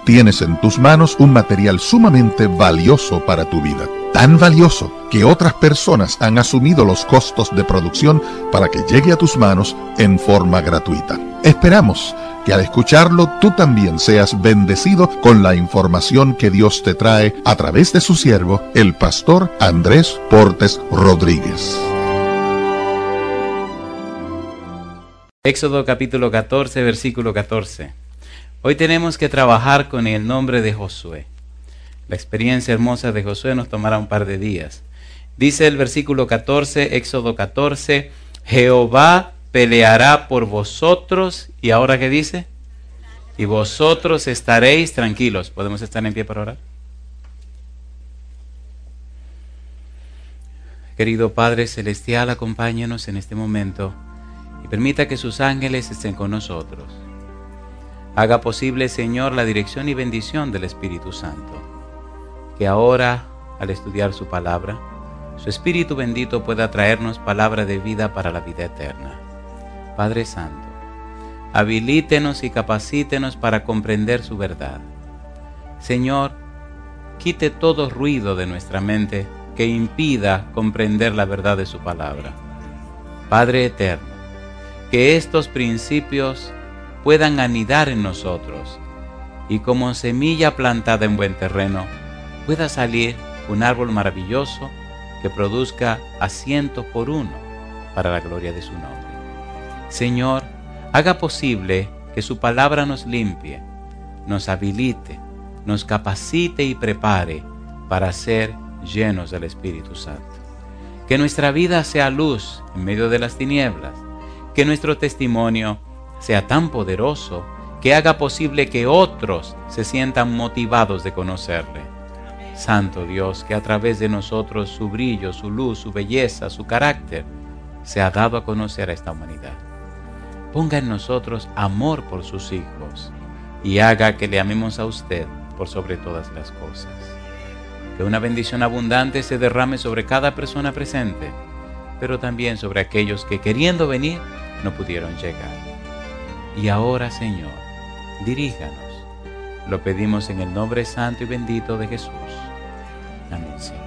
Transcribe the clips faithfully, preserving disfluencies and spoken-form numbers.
tienes en tus manos un material sumamente valioso para tu vida. Tan valioso que otras personas han asumido los costos de producción para que llegue a tus manos en forma gratuita. Esperamos que al escucharlo tú también seas bendecido con la información que Dios te trae a través de su siervo, el pastor Andrés Portes Rodríguez. Éxodo capítulo catorce, versículo catorce. Hoy tenemos que trabajar con el nombre de Josué. La experiencia hermosa de Josué nos tomará un par de días. Dice el versículo catorce, Éxodo catorce, Jehová peleará por vosotros. ¿Y ahora qué dice? Y vosotros estaréis tranquilos. ¿Podemos estar en pie para orar? Querido Padre Celestial, acompáñanos en este momento y permita que sus ángeles estén con nosotros. Haga posible, Señor, la dirección y bendición del Espíritu Santo. Que ahora, al estudiar su palabra, su Espíritu bendito pueda traernos palabra de vida para la vida eterna. Padre Santo, habilítenos y capacítenos para comprender su verdad. Señor, quite todo ruido de nuestra mente que impida comprender la verdad de su palabra. Padre eterno, que estos principios puedan anidar en nosotros y como semilla plantada en buen terreno pueda salir un árbol maravilloso que produzca a cientos por uno para la gloria de su nombre. Señor, haga posible que su palabra nos limpie, nos habilite, nos capacite y prepare para ser llenos del Espíritu Santo. Que nuestra vida sea luz en medio de las tinieblas, que nuestro testimonio sea tan poderoso que haga posible que otros se sientan motivados de conocerle. Santo Dios, que a través de nosotros su brillo, su luz, su belleza, su carácter sea dado a conocer a esta humanidad. Ponga en nosotros amor por sus hijos y haga que le amemos a usted por sobre todas las cosas. Que una bendición abundante se derrame sobre cada persona presente, pero también sobre aquellos que queriendo venir no pudieron llegar. Y ahora, Señor, diríjanos. Lo pedimos en el nombre santo y bendito de Jesús. Amén, Señor.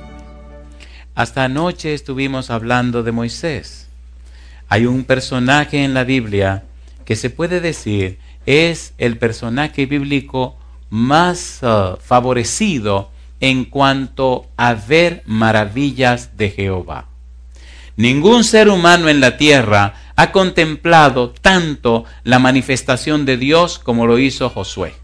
Hasta anoche estuvimos hablando de Moisés. Hay un personaje en la Biblia que se puede decir es el personaje bíblico más uh, favorecido en cuanto a ver maravillas de Jehová. Ningún ser humano en la tierra ha contemplado tanto la manifestación de Dios como lo hizo Josué.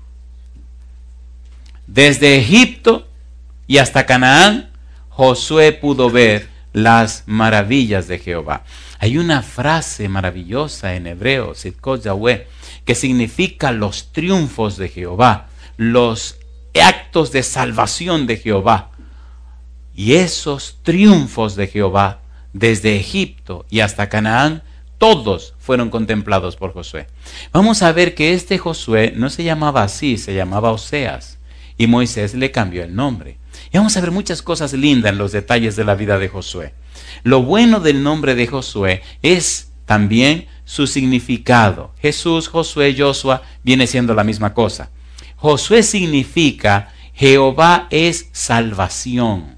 Desde Egipto y hasta Canaán, Josué pudo ver las maravillas de Jehová. Hay una frase maravillosa en hebreo, Sidkot Yahweh, que significa los triunfos de Jehová, los actos de salvación de Jehová. Y esos triunfos de Jehová, desde Egipto y hasta Canaán, todos fueron contemplados por Josué. Vamos a ver que este Josué no se llamaba así, se llamaba Oseas. Y Moisés le cambió el nombre. Y vamos a ver muchas cosas lindas en los detalles de la vida de Josué. Lo bueno del nombre de Josué es también su significado. Jesús, Josué, Joshua viene siendo la misma cosa. Josué significa Jehová es salvación.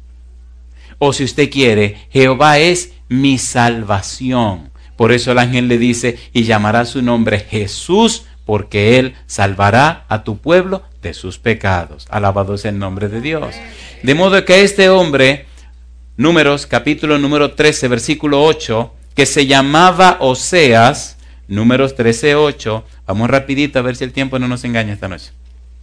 O si usted quiere, Jehová es mi salvación. Por eso el ángel le dice, y llamará su nombre Jesús, porque él salvará a tu pueblo de sus pecados. Alabado sea el nombre de Dios. De modo que este hombre, Números, capítulo número trece, versículo ocho, que se llamaba Oseas, Números trece, ocho, vamos rapidito a ver si el tiempo no nos engaña esta noche.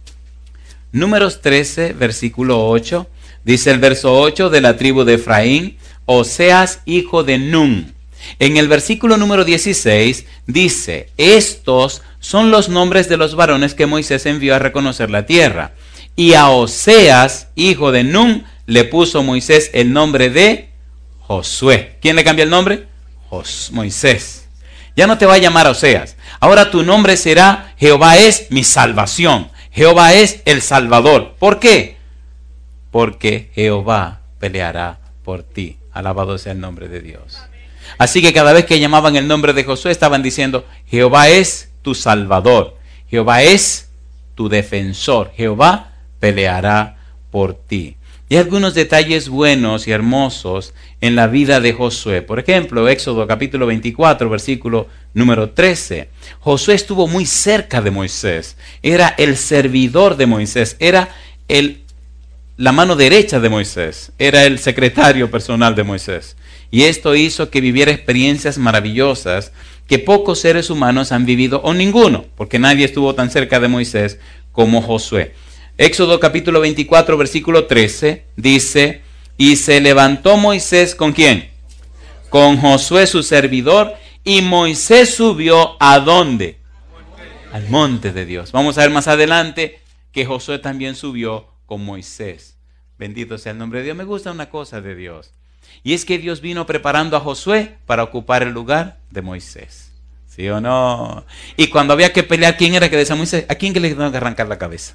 Números trece, versículo ocho, dice el verso ocho, de la tribu de Efraín, Oseas, hijo de Nun. En el versículo número dieciséis dice, estos son los nombres de los varones que Moisés envió a reconocer la tierra. Y a Oseas, hijo de Nun, le puso Moisés el nombre de Josué. ¿Quién le cambia el nombre? Jos- Moisés. Ya no te va a llamar Oseas. Ahora tu nombre será Jehová es mi salvación. Jehová es el Salvador. ¿Por qué? Porque Jehová peleará por ti. Alabado sea el nombre de Dios. Así que cada vez que llamaban el nombre de Josué estaban diciendo, Jehová es tu Salvador. Jehová es tu defensor. Jehová peleará por ti. Y hay algunos detalles buenos y hermosos en la vida de Josué. Por ejemplo, Éxodo capítulo veinticuatro, versículo número trece. Josué estuvo muy cerca de Moisés. Era el servidor de Moisés. Era el, la mano derecha de Moisés. Era el secretario personal de Moisés. Y esto hizo que viviera experiencias maravillosas que pocos seres humanos han vivido, o ninguno, porque nadie estuvo tan cerca de Moisés como Josué. Éxodo capítulo veinticuatro, versículo trece, dice, y se levantó Moisés, ¿con quién? Con Josué su servidor, y Moisés subió, ¿a dónde? Al monte de Dios. Vamos a ver más adelante que Josué también subió con Moisés. Bendito sea el nombre de Dios. Me gusta una cosa de Dios, y es que Dios vino preparando a Josué para ocupar el lugar de Moisés. ¿Sí o no? Y cuando había que pelear, ¿quién era que decía Moisés? ¿A quién que le tengo que arrancar la cabeza?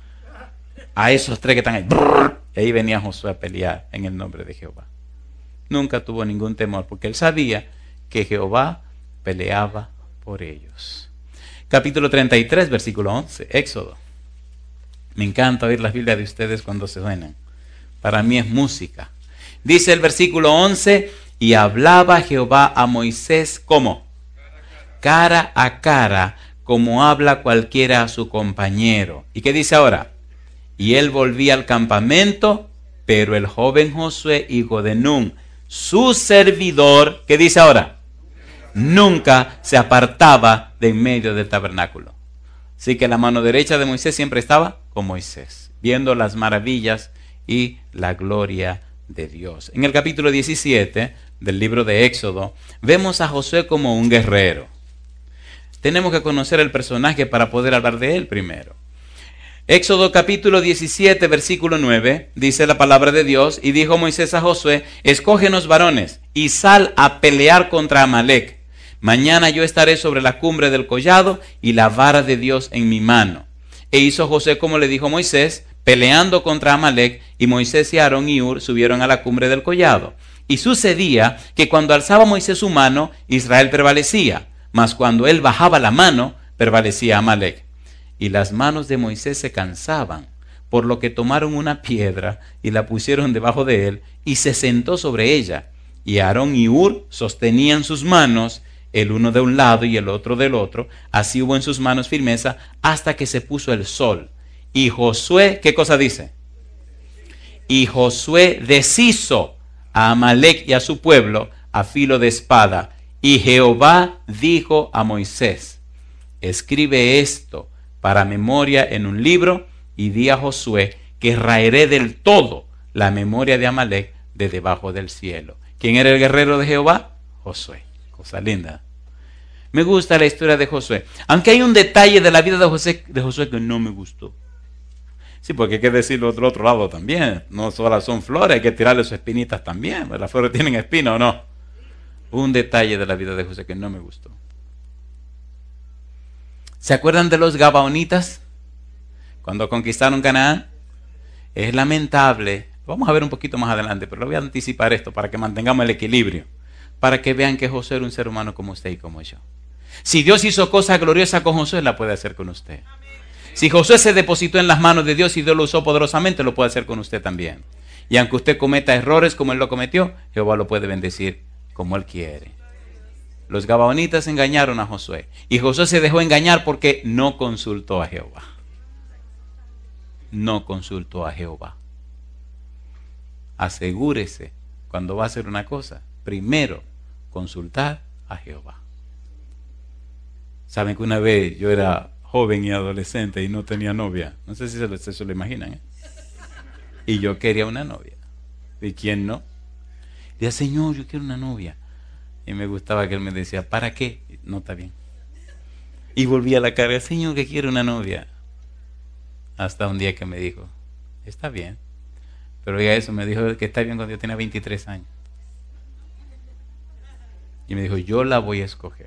A esos tres que están ahí. Y ahí venía Josué a pelear en el nombre de Jehová. Nunca tuvo ningún temor, porque él sabía que Jehová peleaba por ellos. Capítulo treinta y tres, versículo once, Éxodo. Me encanta oír las Biblias de ustedes cuando se suenan. Para mí es música. Dice el versículo once, y hablaba Jehová a Moisés, ¿cómo? Cara a cara, como habla cualquiera a su compañero. ¿Y qué dice ahora? Y él volvía al campamento, pero el joven Josué, hijo de Nun, su servidor, ¿qué dice ahora? Nunca se apartaba de en medio del tabernáculo. Así que la mano derecha de Moisés siempre estaba con Moisés, viendo las maravillas y la gloria de Dios. En el capítulo diecisiete del libro de Éxodo, vemos a Josué como un guerrero. Tenemos que conocer el personaje para poder hablar de él primero. Éxodo capítulo diecisiete, versículo nueve, dice la palabra de Dios, y dijo Moisés a Josué, escógenos varones y sal a pelear contra Amalec. Mañana yo estaré sobre la cumbre del collado y la vara de Dios en mi mano. E hizo Josué como le dijo Moisés, peleando contra Amalec, y Moisés y Aarón y Hur subieron a la cumbre del collado. Y sucedía que cuando alzaba Moisés su mano, Israel prevalecía, mas cuando él bajaba la mano, prevalecía Amalec. Y las manos de Moisés se cansaban, por lo que tomaron una piedra y la pusieron debajo de él, y se sentó sobre ella. Y Aarón y Hur sostenían sus manos, el uno de un lado y el otro del otro. Así hubo en sus manos firmeza hasta que se puso el sol. Y Josué, ¿qué cosa dice? Y Josué deshizo a Amalec y a su pueblo a filo de espada. Y Jehová dijo a Moisés, escribe esto para memoria en un libro, y di a Josué que raeré del todo la memoria de Amalec de debajo del cielo. ¿Quién era el guerrero de Jehová? Josué. Cosa linda. Me gusta la historia de Josué. Aunque hay un detalle de la vida de Josué, de Josué que no me gustó. Sí, porque hay que decirlo del otro lado también. No solo son flores, hay que tirarle sus espinitas también. Las flores tienen espina o no. Un detalle de la vida de Josué que no me gustó. ¿Se acuerdan de los gabaonitas? Cuando conquistaron Canaán. Es lamentable. Vamos a ver un poquito más adelante, pero lo voy a anticipar esto para que mantengamos el equilibrio. Para que vean que Josué era un ser humano como usted y como yo. Si Dios hizo cosas gloriosas con Josué, la puede hacer con usted. Si Josué se depositó en las manos de Dios y Dios lo usó poderosamente, lo puede hacer con usted también. Y aunque usted cometa errores como él lo cometió, Jehová lo puede bendecir como él quiere. Los gabaonitas engañaron a Josué. Y Josué se dejó engañar porque no consultó a Jehová. No consultó a Jehová. Asegúrese, cuando va a hacer una cosa, primero consultar a Jehová. Saben que una vez yo era joven y adolescente y no tenía novia. No sé si se lo, se lo imaginan, ¿eh? Y yo quería una novia. ¿Y quién no? Decía, Señor, yo quiero una novia. Y me gustaba que él me decía, ¿para qué? No, está bien. Y volví a la carga, Señor, que quiero una novia. Hasta un día que me dijo, está bien. Pero oiga eso, me dijo que está bien cuando yo tenía veintitrés años. Y me dijo, yo la voy a escoger.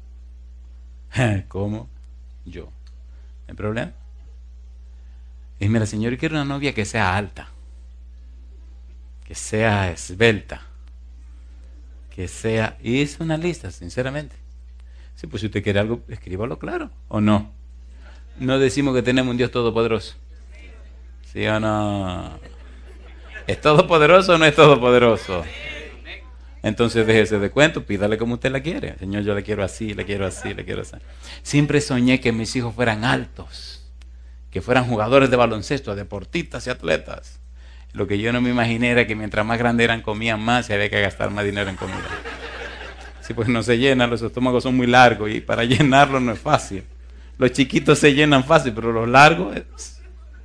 ¿Cómo? Yo. ¿No hay problema? Y mira, Señor, yo quiero una novia que sea alta, que sea esbelta, que sea... Y hice una lista, sinceramente. Sí, pues si usted quiere algo, escríbalo claro, ¿o no? No decimos que tenemos un Dios todopoderoso. ¿Sí o no? ¿Es todopoderoso o no es todopoderoso? Entonces déjese de cuento, pídale como usted la quiere. Señor, yo le quiero así, le quiero así, le quiero así. Siempre soñé que mis hijos fueran altos, que fueran jugadores de baloncesto, deportistas y atletas. Lo que yo no me imaginé era que mientras más grandes eran, comían más y había que gastar más dinero en comida. Sí, pues no se llenan, los estómagos son muy largos y para llenarlos no es fácil. Los chiquitos se llenan fácil, pero los largos es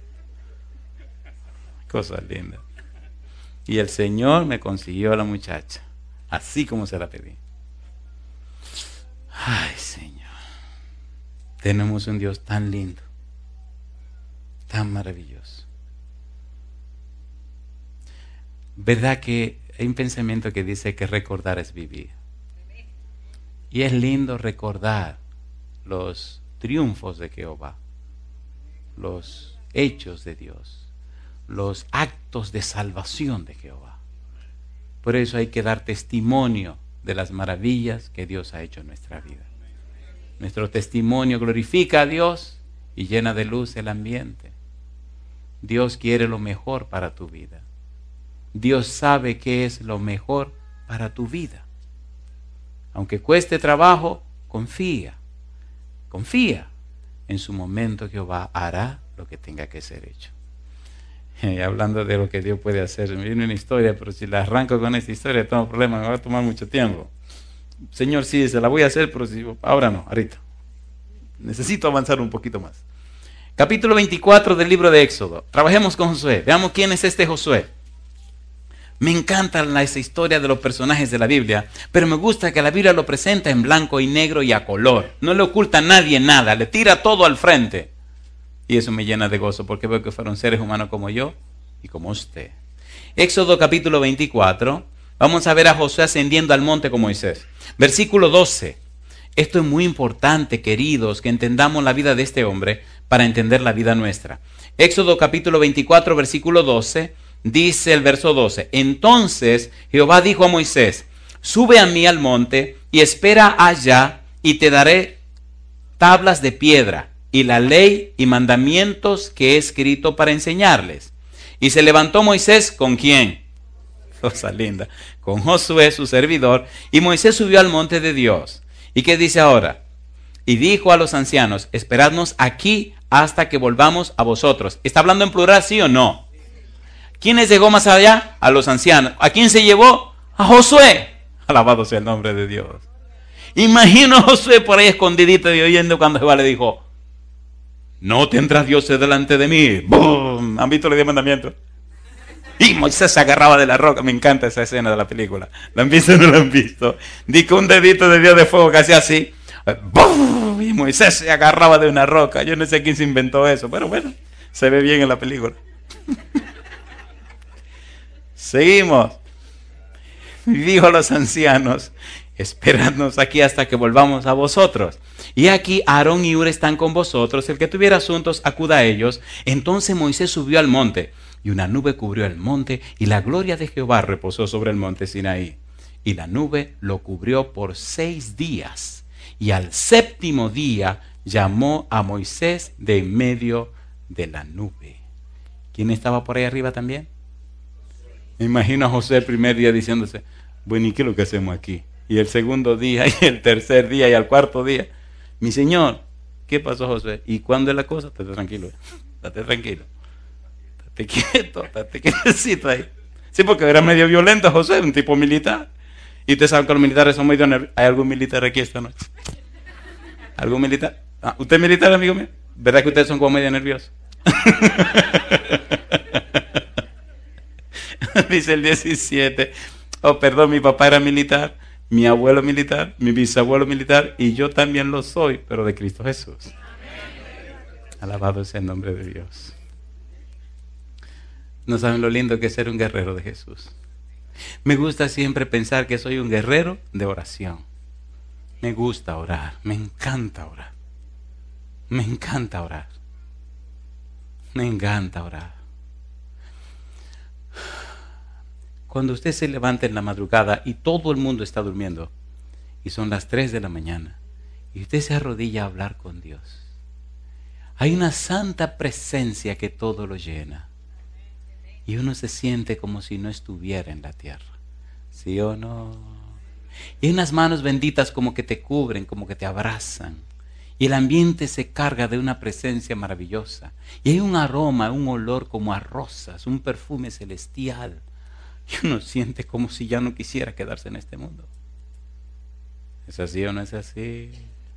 cosa linda. Y el Señor me consiguió a la muchacha, así como se la pedí. Ay, Señor, tenemos un Dios tan lindo, tan maravilloso. ¿Verdad que hay un pensamiento que dice que recordar es vivir? Y es lindo recordar los triunfos de Jehová, los hechos de Dios, los actos de salvación de Jehová. Por eso hay que dar testimonio de las maravillas que Dios ha hecho en nuestra vida. Nuestro testimonio glorifica a Dios y llena de luz el ambiente. Dios quiere lo mejor para tu vida. Dios sabe qué es lo mejor para tu vida. Aunque cueste trabajo, confía. Confía. En su momento Jehová hará lo que tenga que ser hecho. Y hablando de lo que Dios puede hacer, me viene una historia, pero si la arranco con esta historia, tengo problemas, me va a tomar mucho tiempo. Señor, sí, se la voy a hacer, pero si, ahora no, ahorita. Necesito avanzar un poquito más. Capítulo veinticuatro del libro de Éxodo. Trabajemos con Josué. Veamos quién es este Josué. Me encanta la, esa historia de los personajes de la Biblia, pero me gusta que la Biblia lo presenta en blanco y negro y a color. No le oculta a nadie nada, le tira todo al frente. Y eso me llena de gozo porque veo que fueron seres humanos como yo y como usted. Éxodo capítulo veinticuatro. Vamos a ver a Josué ascendiendo al monte con Moisés. Versículo doce. Esto es muy importante, queridos, que entendamos la vida de este hombre para entender la vida nuestra. Éxodo capítulo veinticuatro, versículo doce. Dice el verso doce. Entonces Jehová dijo a Moisés: sube a mí al monte y espera allá, y te daré tablas de piedra y la ley y mandamientos que he escrito para enseñarles. Y se levantó Moisés, ¿con quién? Cosa linda. Con Josué, su servidor, y Moisés subió al monte de Dios. ¿Y qué dice ahora? Y dijo a los ancianos: esperadnos aquí hasta que volvamos a vosotros. ¿Está hablando en plural, sí o no? ¿Quiénes llegó más allá? A los ancianos. ¿A quién se llevó? A Josué. Alabado sea el nombre de Dios. Imagino a Josué por ahí escondidito y oyendo cuando Jehová le dijo: no tendrás dioses delante de mí. ¡Bum! ¿Han visto los diez mandamientos? Y Moisés se agarraba de la roca. Me encanta esa escena de la película. ¿La han visto o no la han visto? Dice un dedito de Dios de fuego que hacía así. ¡Bum! Y Moisés se agarraba de una roca. Yo no sé quién se inventó eso, pero bueno, se ve bien en la película. Seguimos. Y dijo a los ancianos: esperadnos aquí hasta que volvamos a vosotros. Y aquí Aarón y Hur están con vosotros. El que tuviera asuntos, acuda a ellos. Entonces Moisés subió al monte, y una nube cubrió el monte, y la gloria de Jehová reposó sobre el monte Sinaí. Y la nube lo cubrió por seis días. Y al séptimo día llamó a Moisés de en medio de la nube. ¿Quién estaba por ahí arriba también? Me imagino a José el primer día diciéndose: bueno, ¿y qué es lo que hacemos aquí? Y el segundo día, y el tercer día, y al cuarto día: mi señor, ¿qué pasó, José? ¿Y cuándo es la cosa? Estate tranquilo, estate tranquilo, estate quieto, estate quietecito ahí. Sí, porque era medio violento José, un tipo militar. Y ustedes saben que los militares son medio nerviosos. ¿Hay algún militar aquí esta noche? ¿Algún militar? Ah, ¿usted es militar, amigo mío? ¿Verdad que ustedes son como medio nerviosos? Dice el diecisiete. Oh, perdón, mi papá era militar, mi abuelo militar, mi bisabuelo militar, y yo también lo soy, pero de Cristo Jesús. Alabado sea el nombre de Dios. No saben lo lindo que es ser un guerrero de Jesús. Me gusta siempre pensar que soy un guerrero de oración. Me gusta orar, me encanta orar. Me encanta orar. Me encanta orar. Cuando usted se levanta en la madrugada y todo el mundo está durmiendo, y son las tres de la mañana, y usted se arrodilla a hablar con Dios, Hay una santa presencia que todo lo llena. Y uno se siente como si no estuviera en la tierra. ¿Sí o no? Y hay unas manos benditas como que te cubren, como que te abrazan. Y el ambiente se carga de una presencia maravillosa. Y hay un aroma, un olor como a rosas, un perfume celestial. Y uno siente como si ya no quisiera quedarse en este mundo. ¿Es así o no es así?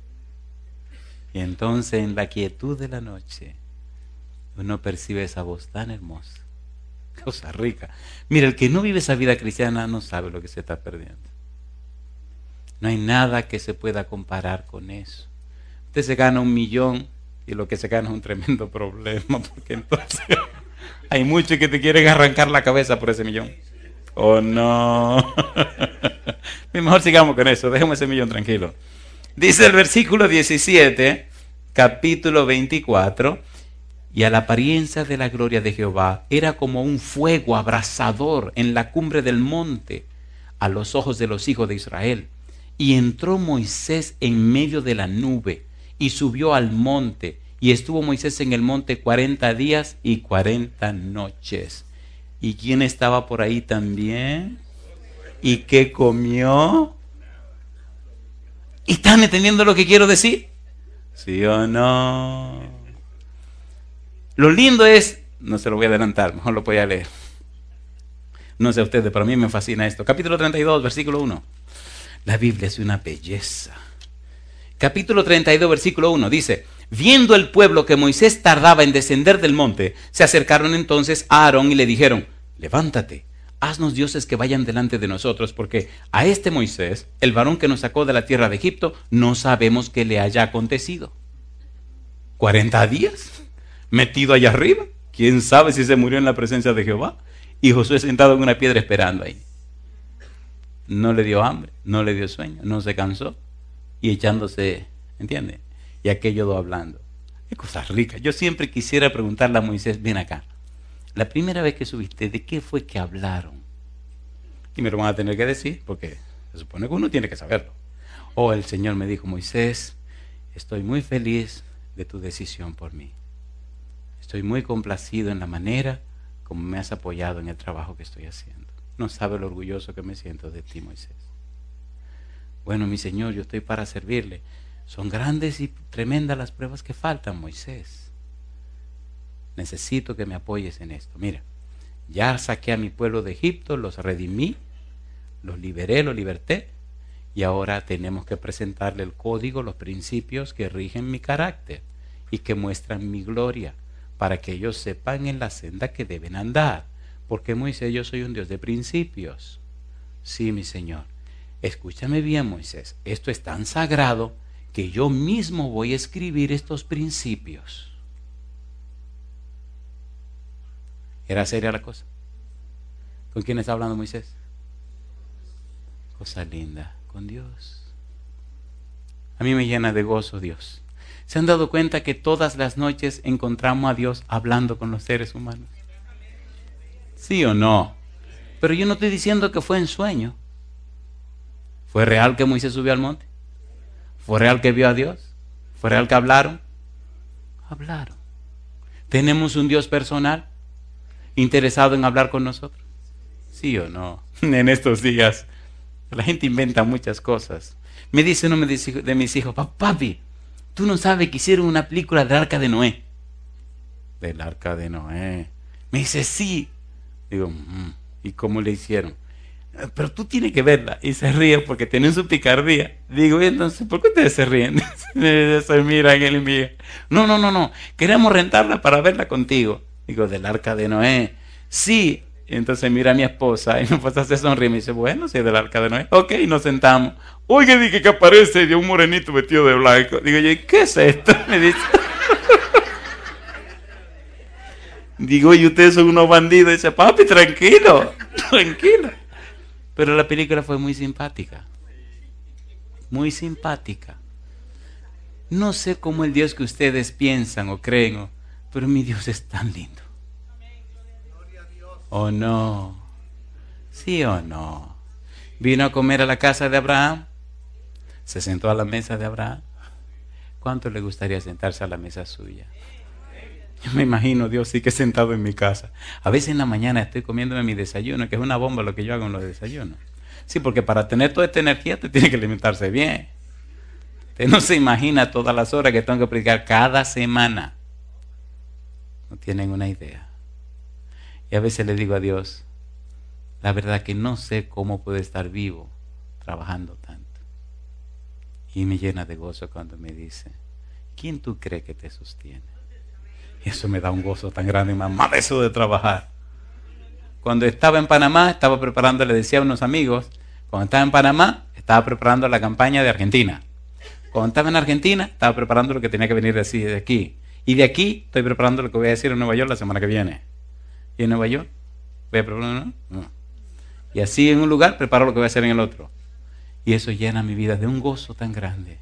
Y entonces en la quietud de la noche uno percibe esa voz tan hermosa. Cosa rica. Mira, el que no vive esa vida cristiana no sabe lo que se está perdiendo. No hay nada que se pueda comparar con eso. Usted se gana un millón y lo que se gana es un tremendo problema, porque entonces hay muchos que te quieren arrancar la cabeza por ese millón. Oh no. Mejor sigamos con eso, dejemos ese millón tranquilo. Dice el versículo diecisiete, capítulo veinticuatro, y a la apariencia de la gloria de Jehová era como un fuego abrasador en la cumbre del monte a los ojos de los hijos de Israel. Y entró Moisés en medio de la nube y subió al monte, y estuvo Moisés en el monte cuarenta días y cuarenta noches. ¿Y quién estaba por ahí también? ¿Y qué comió? ¿Y están entendiendo lo que quiero decir? ¿Sí o no? Lo lindo es, no se lo voy a adelantar, mejor lo voy a leer. No sé ustedes, pero a mí me fascina esto. Capítulo treinta y dos, versículo uno. La Biblia es una belleza. Capítulo treinta y dos, versículo uno, dice: viendo el pueblo que Moisés tardaba en descender del monte, se acercaron entonces a Aarón y le dijeron: levántate, haznos dioses que vayan delante de nosotros, porque a este Moisés, el varón que nos sacó de la tierra de Egipto, no sabemos qué le haya acontecido. ¿cuarenta días? ¿Metido allá arriba? ¿Quién sabe si se murió en la presencia de Jehová? Y Josué sentado en una piedra esperando ahí. No le dio hambre, no le dio sueño, no se cansó. Y echándose, ¿entiende? Y aquello do hablando. Qué cosa rica. Yo siempre quisiera preguntarle a Moisés: ven acá, la primera vez que subiste, ¿de qué fue que hablaron? Y me lo van a tener que decir, porque se supone que uno tiene que saberlo. Oh, el Señor me dijo: Moisés, estoy muy feliz de tu decisión por mí. Estoy muy complacido en la manera como me has apoyado en el trabajo que estoy haciendo. No sabe lo orgulloso que me siento de ti, Moisés. Bueno, mi Señor, yo estoy para servirle. Son grandes y tremendas las pruebas que faltan, Moisés. Necesito que me apoyes en esto. Mira, ya saqué a mi pueblo de Egipto, los redimí, los liberé, los liberté, y ahora tenemos que presentarle el código, los principios que rigen mi carácter y que muestran mi gloria, para que ellos sepan en la senda que deben andar. Porque Moisés, yo soy un Dios de principios. Sí, mi Señor. Escúchame bien, Moisés, esto es tan sagrado que yo mismo voy a escribir estos principios. ¿Era seria la cosa? ¿Con quién está hablando Moisés? Cosa linda, con Dios. A mí me llena de gozo Dios. ¿Se han dado cuenta que todas las noches encontramos a Dios hablando con los seres humanos? ¿Sí o no? Pero yo no estoy diciendo que fue en sueño. ¿Fue real que Moisés subió al monte? ¿Fue real que vio a Dios? ¿Fue real que hablaron? Hablaron. ¿Tenemos un Dios personal interesado en hablar con nosotros? ¿Sí o no? En estos días la gente inventa muchas cosas. Me dice uno de mis hijos: papi, tú no sabes que hicieron una película del Arca de Noé. Del Arca de Noé. Me dice: sí. Digo, mmm, ¿y cómo le hicieron? Pero tú tienes que verla. Y se ríe porque tienen su picardía. Digo, entonces, ¿por qué ustedes se ríen? Se miran él y mira. No, no, no, no. Queremos rentarla para verla contigo. Digo, del Arca de Noé. Sí. Y entonces mira a mi esposa y mi esposa se sonríe y me dice: bueno, si es del Arca de Noé. Ok, nos sentamos. Oiga, dije que aparece de un morenito vestido de blanco. Digo yo, ¿qué es esto? Me dice. Digo, y ustedes son unos bandidos. Dice: papi, tranquilo, tranquilo. Pero la película fue muy simpática. Muy simpática. No sé cómo el Dios que ustedes piensan o creen, pero mi Dios es tan lindo. ¿O no? ¿Sí o no? Vino a comer a la casa de Abraham. Se sentó a la mesa de Abraham. ¿Cuánto le gustaría sentarse a la mesa suya? Yo me imagino, Dios, sí que sentado en mi casa. A veces en la mañana estoy comiéndome mi desayuno, que es una bomba lo que yo hago en los desayunos. Sí, porque para tener toda esta energía te tiene que alimentarse bien. Usted no se imagina todas las horas que tengo que predicar cada semana. No tienen una idea. Y a veces le digo a Dios, la verdad que no sé cómo puedo estar vivo trabajando tanto. Y me llena de gozo cuando me dice, ¿quién tú crees que te sostiene? Y eso me da un gozo tan grande, mamá, de eso de trabajar. Cuando estaba en Panamá, estaba preparando, le decía a unos amigos, cuando estaba en Panamá, estaba preparando la campaña de Argentina. Cuando estaba en Argentina, estaba preparando lo que tenía que venir de, así, de aquí. Y de aquí, estoy preparando lo que voy a decir en Nueva York la semana que viene. ¿Y en Nueva York? ¿Voy a preparar? No. No. Y así en un lugar, preparo lo que voy a hacer en el otro. Y eso llena mi vida de un gozo tan grande.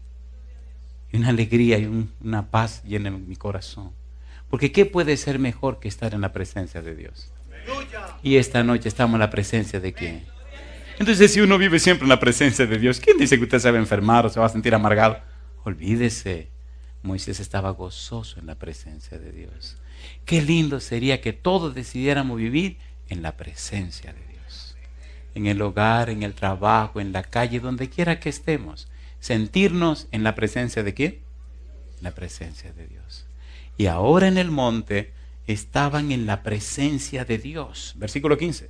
Y una alegría y un, una paz llena mi corazón. Porque ¿qué puede ser mejor que estar en la presencia de Dios? Y esta noche estamos en la presencia de ¿quién? Entonces, si uno vive siempre en la presencia de Dios, ¿quién dice que usted se va a enfermar o se va a sentir amargado? Olvídese. Moisés estaba gozoso en la presencia de Dios. Qué lindo sería que todos decidiéramos vivir en la presencia de Dios. En el hogar, en el trabajo, en la calle, donde quiera que estemos. Sentirnos en la presencia de ¿quién? En la presencia de Dios. Y ahora en el monte estaban en la presencia de Dios. Versículo quince.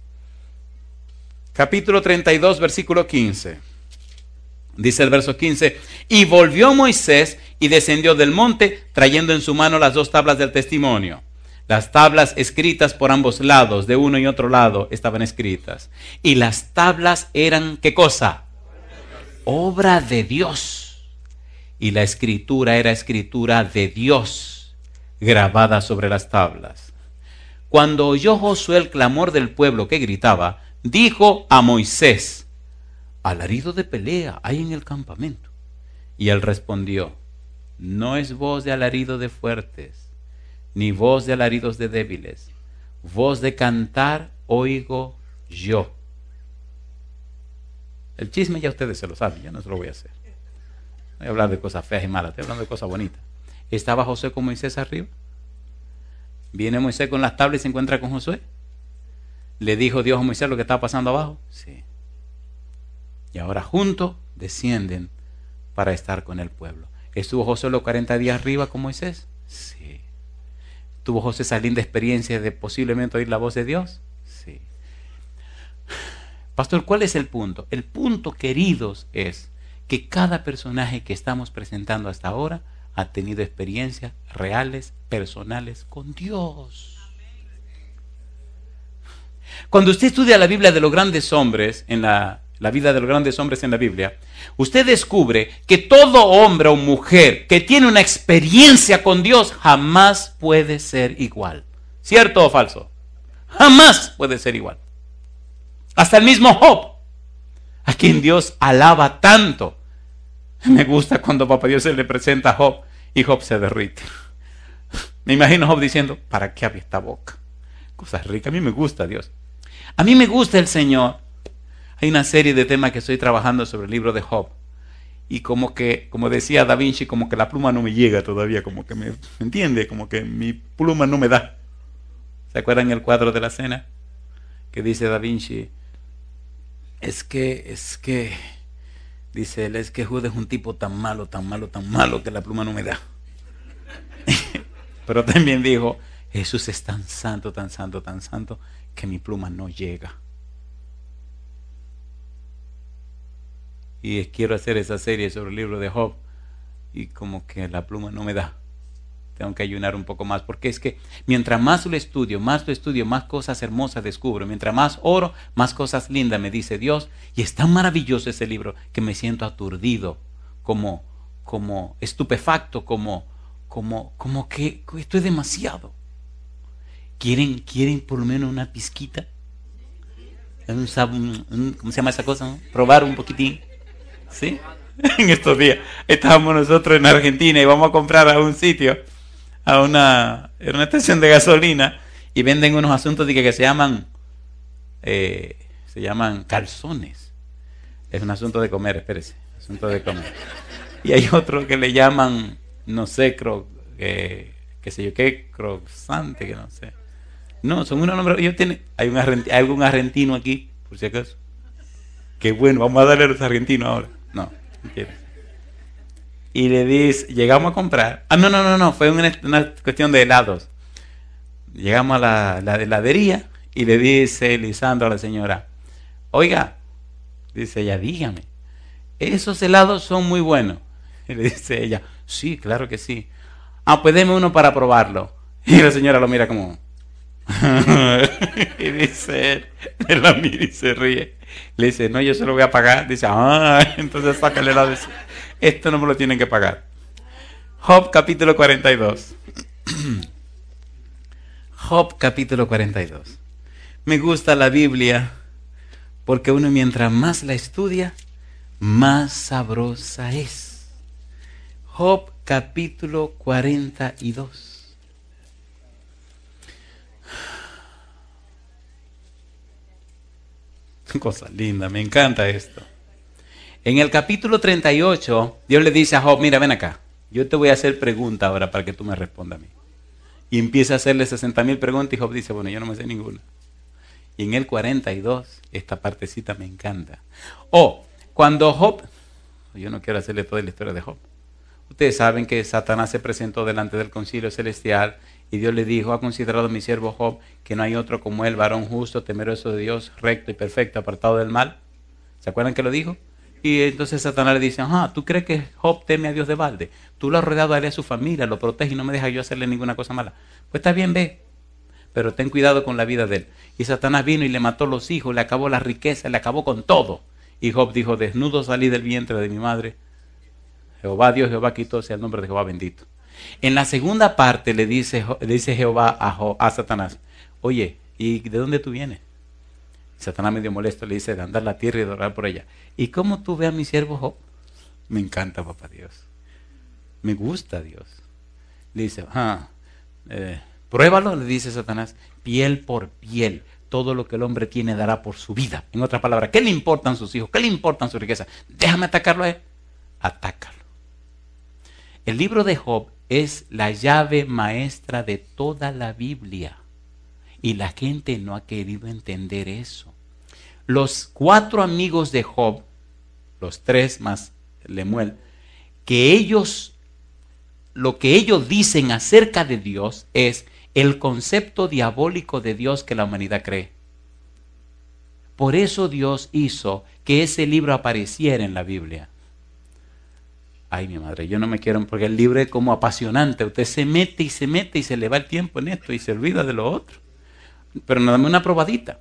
Capítulo treinta y dos, versículo quince. Dice el verso quince, y volvió Moisés y descendió del monte, trayendo en su mano las dos tablas del testimonio. Las tablas escritas por ambos lados, de uno y otro lado, estaban escritas. Y las tablas eran, ¿qué cosa? Obra de Dios. Y la escritura era escritura de Dios, grabada sobre las tablas. Cuando oyó Josué el clamor del pueblo que gritaba, dijo a Moisés, alarido de pelea hay en el campamento. Y él respondió, no es voz de alarido de fuertes, ni voz de alaridos de débiles, voz de cantar oigo yo. El chisme ya ustedes se lo saben, ya no se lo voy a hacer. No voy a hablar de cosas feas y malas, estoy hablando de cosas bonitas. ¿Estaba Josué con Moisés arriba? ¿Viene Moisés con las tablas y se encuentra con Josué? ¿Le dijo Dios a Moisés lo que estaba pasando abajo? Sí. Y ahora juntos descienden para estar con el pueblo. ¿Estuvo Josué los cuarenta días arriba con Moisés? Sí. ¿Tuvo Josué esa linda experiencia de posiblemente oír la voz de Dios? Sí. Pastor, ¿cuál es el punto? El punto, queridos, es que cada personaje que estamos presentando hasta ahora ha tenido experiencias reales, personales con Dios. Cuando usted estudia la Biblia de los grandes hombres, en la, la vida de los grandes hombres en la Biblia, usted descubre que todo hombre o mujer que tiene una experiencia con Dios jamás puede ser igual. ¿Cierto o falso? Jamás puede ser igual. Hasta el mismo Job, a quien Dios alaba tanto. Me gusta cuando Papá Dios se le presenta a Job y Job se derrite. Me imagino a Job diciendo, ¿para qué había esta boca? Cosas ricas, a mí me gusta Dios. A mí me gusta el Señor. Hay una serie de temas que estoy trabajando sobre el libro de Job. Y como que, como decía Da Vinci, como que la pluma no me llega todavía, como que me, ¿me entiende? Como que mi pluma no me da. ¿Se acuerdan el cuadro de la cena? Que dice Da Vinci, es que, es que, dice él, es que Judas es un tipo tan malo, tan malo, tan malo, que la pluma no me da. Pero también dijo, Jesús es tan santo, tan santo, tan santo, que mi pluma no llega. Y quiero hacer esa serie sobre el libro de Job, y como que la pluma no me da. Tengo que ayunar un poco más, porque es que mientras más lo estudio, más lo estudio, más cosas hermosas descubro. Mientras más oro, más cosas lindas me dice Dios. Y es tan maravilloso ese libro que me siento aturdido, como, como estupefacto, como, como, como que esto es demasiado. ¿Quieren, quieren por lo menos una pizquita? Un, un, un, ¿Cómo se llama esa cosa? ¿No? Probar un poquitín. ¿Sí? En estos días estábamos nosotros en Argentina y vamos a comprar a un sitio, a una, en una estación de gasolina, y venden unos asuntos de que, que se llaman eh, se llaman calzones. Es un asunto de comer, espérese, asunto de comer. Y hay otro que le llaman, no sé, cro, eh, qué sé yo, qué croxante, que no sé. No, son unos nombres. Ellos tienen, hay, un argentino, hay algún argentino aquí, por si acaso. Qué bueno, vamos a darle a los argentinos ahora. No, no quiero. Y le dice, llegamos a comprar. Ah, no, no, no, no, fue una, una cuestión de helados. Llegamos a la, la heladería y le dice Lisandro a la señora, oiga, dice ella, dígame, esos helados son muy buenos. Y le dice ella, sí, claro que sí. Ah, pues deme uno para probarlo. Y la señora lo mira como... y dice él, él la mira y se ríe. Le dice, no, yo se lo voy a pagar. Dice, ah, entonces saca el helado. Dice, esto no me lo tienen que pagar. Job capítulo cuarenta y dos. Job capítulo cuarenta y dos. Me gusta la Biblia porque uno mientras más la estudia, más sabrosa es. Job capítulo cuarenta y dos. Cosa linda, me encanta esto. En el capítulo treinta y ocho, Dios le dice a Job, mira, ven acá, yo te voy a hacer preguntas ahora para que tú me respondas a mí. Y empieza a hacerle sesenta mil preguntas y Job dice, bueno, yo no me sé ninguna. Y en el cuarenta y dos, esta partecita me encanta. Oh, cuando Job, yo no quiero hacerle toda la historia de Job. Ustedes saben que Satanás se presentó delante del concilio celestial y Dios le dijo, ha considerado mi siervo Job que no hay otro como él, varón justo, temeroso de Dios, recto y perfecto, apartado del mal. ¿Se acuerdan que lo dijo? Y entonces Satanás le dice, ajá, ¿tú crees que Job teme a Dios de balde? Tú lo has rodeado a él y a su familia, lo protege y no me dejas yo hacerle ninguna cosa mala. Pues está bien, ve, pero ten cuidado con la vida de él. Y Satanás vino y le mató los hijos, le acabó la riqueza, le acabó con todo. Y Job dijo, desnudo salí del vientre de mi madre. Jehová Dios, Jehová quitó, sea el nombre de Jehová bendito. En la segunda parte le dice, le dice Jehová a, Job, a Satanás, oye, ¿y de dónde tú vienes? Satanás medio molesto le dice de andar la tierra y de orar por ella. ¿Y cómo tú ves a mi siervo Job? Me encanta, papá Dios. Me gusta Dios. Le dice, ah, eh, pruébalo, le dice Satanás, piel por piel. Todo lo que el hombre tiene dará por su vida. En otras palabras, ¿qué le importan sus hijos? ¿Qué le importan su riqueza? Déjame atacarlo a él. Atácalo. El libro de Job es la llave maestra de toda la Biblia. Y la gente no ha querido entender eso. Los cuatro amigos de Job, los tres más Lemuel, que ellos, lo que ellos dicen acerca de Dios es el concepto diabólico de Dios que la humanidad cree. Por eso Dios hizo que ese libro apareciera en la Biblia. Ay, mi madre, yo no me quiero, porque el libro es como apasionante. Usted se mete y se mete y se le va el tiempo en esto y se olvida de lo otro. Pero no, dame una probadita.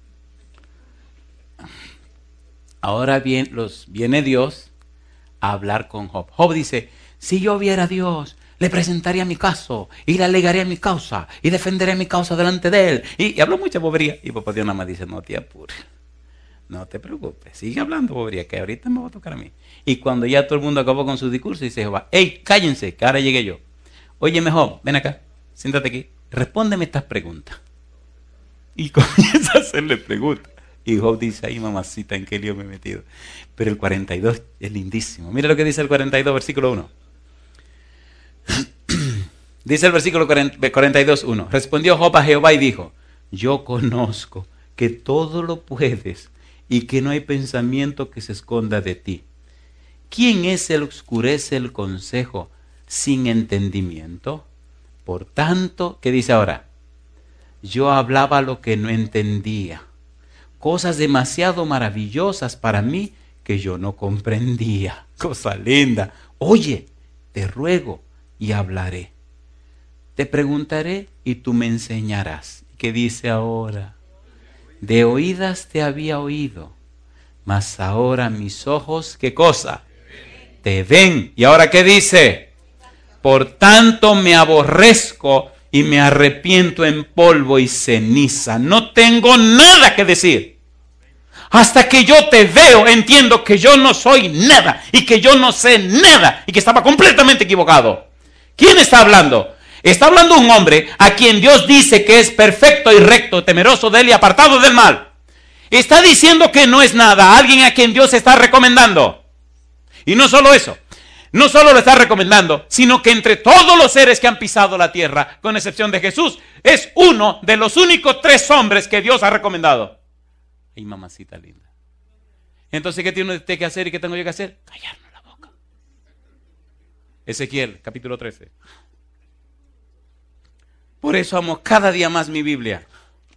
Ahora bien, los, viene Dios a hablar con Job. Job dice, si yo viera a Dios, le presentaría mi caso y le alegaría mi causa y defenderé mi causa delante de él. Y, y habló mucha bobería. Y papá Dios nada más dice, no te apures. No te preocupes, sigue hablando bobería, que ahorita me va a tocar a mí. Y cuando ya todo el mundo acabó con su discurso, dice Jehová, hey, cállense, que ahora llegué yo. Óyeme Job, ven acá, siéntate aquí, respóndeme estas preguntas. Y comienza a hacerle preguntas. Y Job dice, ay mamacita, ¿en qué lío me he metido? Pero el cuarenta y dos es lindísimo. Mira lo que dice el cuarenta y dos, versículo uno. Dice el versículo cuarenta y dos, uno. Respondió Job a Jehová y dijo, yo conozco que todo lo puedes y que no hay pensamiento que se esconda de ti. ¿Quién es el que oscurece el consejo sin entendimiento? Por tanto, ¿qué dice ahora? Yo hablaba lo que no entendía, cosas demasiado maravillosas para mí que yo no comprendía. Cosa linda. Oye, te ruego y hablaré. Te preguntaré y tú me enseñarás. ¿Qué dice ahora? De oídas te había oído, mas ahora mis ojos, ¿qué cosa? Te ven. ¿Y ahora qué dice? Por tanto me aborrezco y me arrepiento en polvo y ceniza. No tengo nada que decir. Hasta que yo te veo, entiendo que yo no soy nada y que yo no sé nada y que estaba completamente equivocado. ¿Quién está hablando? Está hablando un hombre a quien Dios dice que es perfecto y recto, temeroso de él y apartado del mal. Está diciendo que no es nada, alguien a quien Dios está recomendando. Y no solo eso, no solo lo está recomendando, sino que entre todos los seres que han pisado la tierra, con excepción de Jesús, es uno de los únicos tres hombres que Dios ha recomendado. Ay, mamacita linda. Entonces, ¿qué tiene usted que hacer y qué tengo yo que hacer? Callarnos la boca. Ezequiel, capítulo trece. Por eso amo cada día más mi Biblia.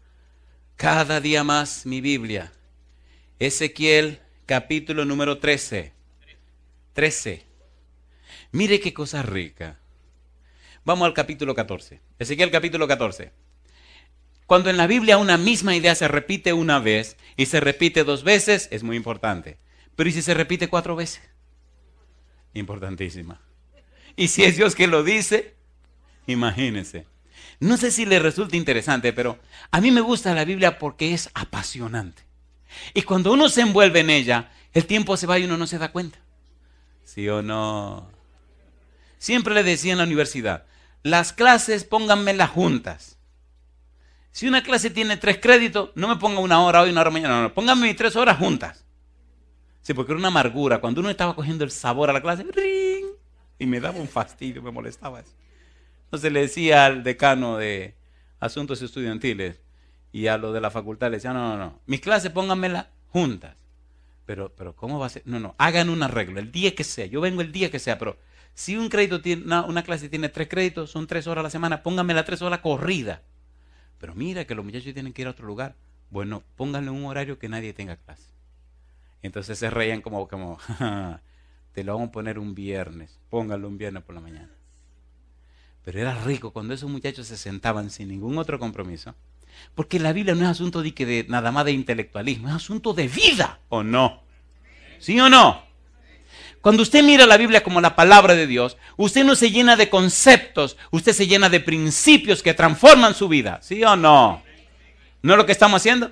Cada día más mi Biblia. Ezequiel, capítulo número trece. trece. Mire qué cosa rica. Vamos al capítulo catorce. Ezequiel capítulo catorce. Cuando en la Biblia una misma idea se repite una vez y se repite dos veces, es muy importante. Pero ¿y si se repite cuatro veces? Importantísima. Y si es Dios que lo dice, imagínense. No sé si le resulta interesante, pero a mí me gusta la Biblia porque es apasionante. Y cuando uno se envuelve en ella, el tiempo se va y uno no se da cuenta. ¿Sí o no? Siempre le decía en la universidad, las clases pónganmelas juntas. Si una clase tiene tres créditos, no me ponga una hora hoy y una hora mañana. No, no, pónganme tres horas juntas. Sí, porque era una amargura. Cuando uno estaba cogiendo el sabor a la clase, ¡ring! Y me daba un fastidio, me molestaba eso. Entonces le decía al decano de Asuntos Estudiantiles y a los de la facultad, le decía, no, no, no, mis clases pónganmelas juntas. Pero, pero, ¿cómo va a ser? No, no, hagan un arreglo, el día que sea. Yo vengo el día que sea, pero si un crédito tiene, una, una clase tiene tres créditos, son tres horas a la semana, pónganmela tres horas corrida. Pero mira que los muchachos tienen que ir a otro lugar. Bueno, pónganle un horario que nadie tenga clase. Entonces se reían como, como te lo vamos a poner un viernes, pónganlo un viernes por la mañana. Pero era rico cuando esos muchachos se sentaban sin ningún otro compromiso. Porque la Biblia no es asunto de, que de nada más de intelectualismo, es asunto de vida, ¿o no? ¿Sí o no? Cuando usted mira la Biblia como la palabra de Dios, usted no se llena de conceptos, usted se llena de principios que transforman su vida, ¿sí o no? ¿No es lo que estamos haciendo?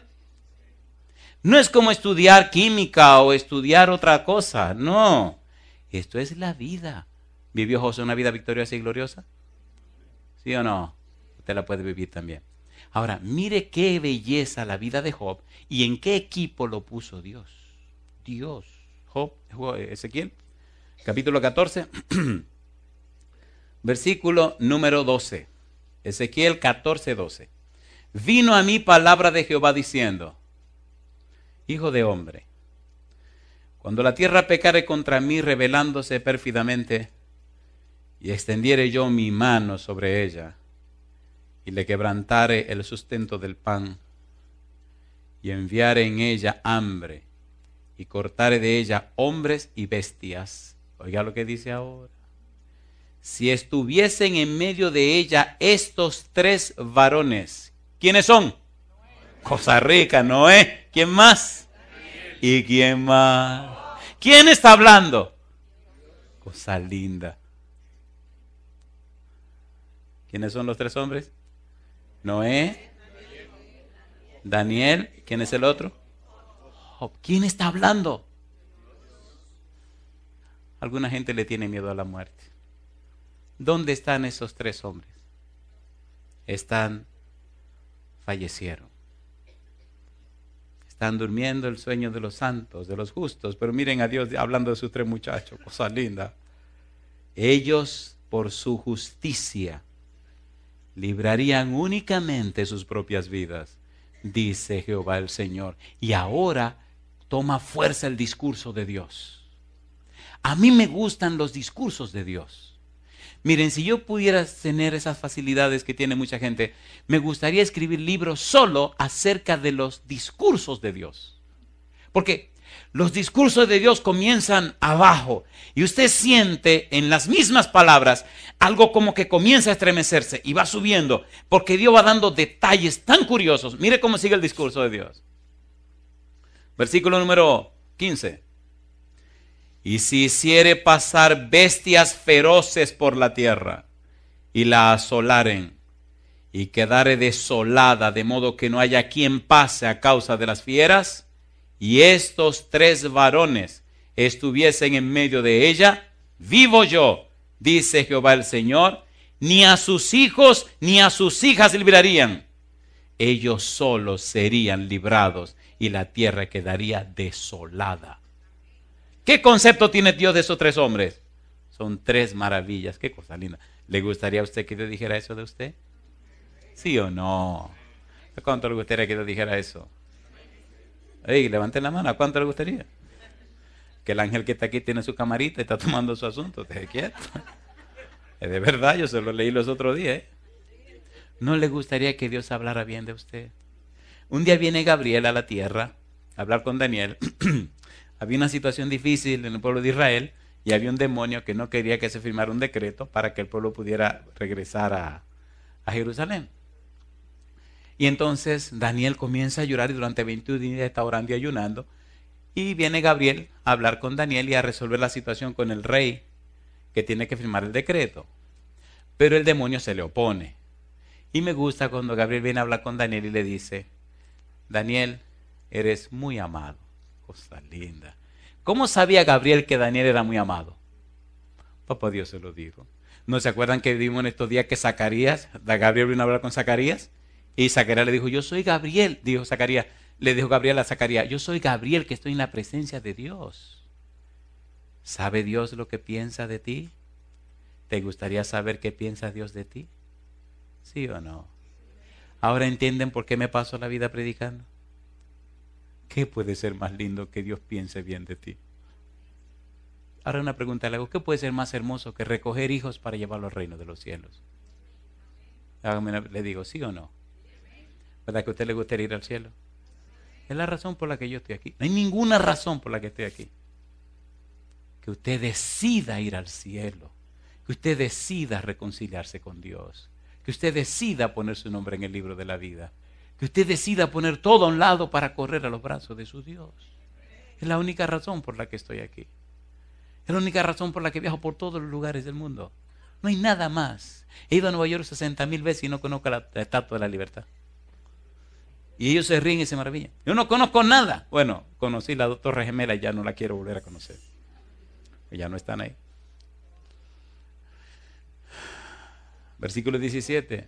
No es como estudiar química o estudiar otra cosa, no. Esto es la vida. ¿Vivió José una vida victoriosa y gloriosa? ¿Sí o no? Usted la puede vivir también. Ahora, mire qué belleza la vida de Job y en qué equipo lo puso Dios. Dios. Job, Ezequiel, capítulo catorce, versículo número doce. Ezequiel catorce, doce. Vino a mí palabra de Jehová diciendo, hijo de hombre, cuando la tierra pecare contra mí rebelándose pérfidamente, y extendiere yo mi mano sobre ella, y le quebrantare el sustento del pan, y enviare en ella hambre, y cortare de ella hombres y bestias. Oiga lo que dice ahora. Si estuviesen en medio de ella estos tres varones, ¿quiénes son? Noé. Cosa rica, Noé. ¿Quién más? Daniel. ¿Y quién más? ¿Quién está hablando? Cosa linda. ¿Quiénes son los tres hombres? Noé, Daniel, ¿quién es el otro? Job. ¿Quién está hablando? Alguna gente le tiene miedo a la muerte. ¿Dónde están esos tres hombres? Están, fallecieron. Están durmiendo el sueño de los santos, de los justos, pero miren a Dios hablando de sus tres muchachos, cosa linda. Ellos, por su justicia, librarían únicamente sus propias vidas, dice Jehová el Señor. Y ahora toma fuerza el discurso de Dios. A mí me gustan los discursos de Dios. Miren, si yo pudiera tener esas facilidades que tiene mucha gente, me gustaría escribir libros solo acerca de los discursos de Dios. Porque los discursos de Dios comienzan abajo y usted siente en las mismas palabras algo como que comienza a estremecerse y va subiendo porque Dios va dando detalles tan curiosos. Mire cómo sigue el discurso de Dios. Versículo número quince. Y si hiciere pasar bestias feroces por la tierra y la asolaren y quedare desolada de modo que no haya quien pase a causa de las fieras, y estos tres varones estuviesen en medio de ella, vivo yo, dice Jehová el Señor, ni a sus hijos ni a sus hijas librarían. Ellos solos serían librados y la tierra quedaría desolada. ¿Qué concepto tiene Dios de esos tres hombres? Son tres maravillas. Qué cosa linda. ¿Le gustaría a usted que Dios dijera eso de usted? ¿Sí o no? ¿A cuánto le gustaría que Dios dijera eso? Ey, levanten la mano. ¿A cuánto le gustaría? Que el ángel que está aquí tiene su camarita y está tomando su asunto. Deje quieto. Es de verdad, yo se lo leí los otros días. ¿eh? ¿No le gustaría que Dios hablara bien de usted? Un día viene Gabriel a la tierra a hablar con Daniel. Había una situación difícil en el pueblo de Israel y había un demonio que no quería que se firmara un decreto para que el pueblo pudiera regresar a, a Jerusalén. Y entonces Daniel comienza a llorar y durante veintiún días está orando y ayunando. Y viene Gabriel a hablar con Daniel y a resolver la situación con el rey que tiene que firmar el decreto. Pero el demonio se le opone. Y me gusta cuando Gabriel viene a hablar con Daniel y le dice: Daniel, eres muy amado. Cosa linda. ¿Cómo sabía Gabriel que Daniel era muy amado? Papá Dios se lo dijo. ¿No se acuerdan que vimos en estos días que Zacarías, Gabriel vino a hablar con Zacarías? Y Zacarías le dijo: yo soy Gabriel. Dijo Zacarías, le dijo Gabriel a Zacarías: yo soy Gabriel que estoy en la presencia de Dios. ¿Sabe Dios lo que piensa de ti? ¿Te gustaría saber qué piensa Dios de ti? ¿Sí o no? ¿Ahora entienden por qué me paso la vida predicando? ¿Qué puede ser más lindo que Dios piense bien de ti? Ahora una pregunta le hago: ¿qué puede ser más hermoso que recoger hijos para llevarlos al reino de los cielos? Le digo, ¿sí o no? ¿Verdad que a usted le gustaría ir al cielo? Es la razón por la que yo estoy aquí. No hay ninguna razón por la que estoy aquí. Que usted decida ir al cielo. Que usted decida reconciliarse con Dios. Que usted decida poner su nombre en el libro de la vida. Que usted decida poner todo a un lado para correr a los brazos de su Dios. Es la única razón por la que estoy aquí. Es la única razón por la que viajo por todos los lugares del mundo. No hay nada más. He ido a Nueva York sesenta mil veces y no conozco la, la Estatua de la Libertad. Y ellos se ríen y se maravillan. Yo no conozco nada. Bueno, conocí la Torre Gemela y ya no la quiero volver a conocer. Ya no están ahí. Versículo diecisiete.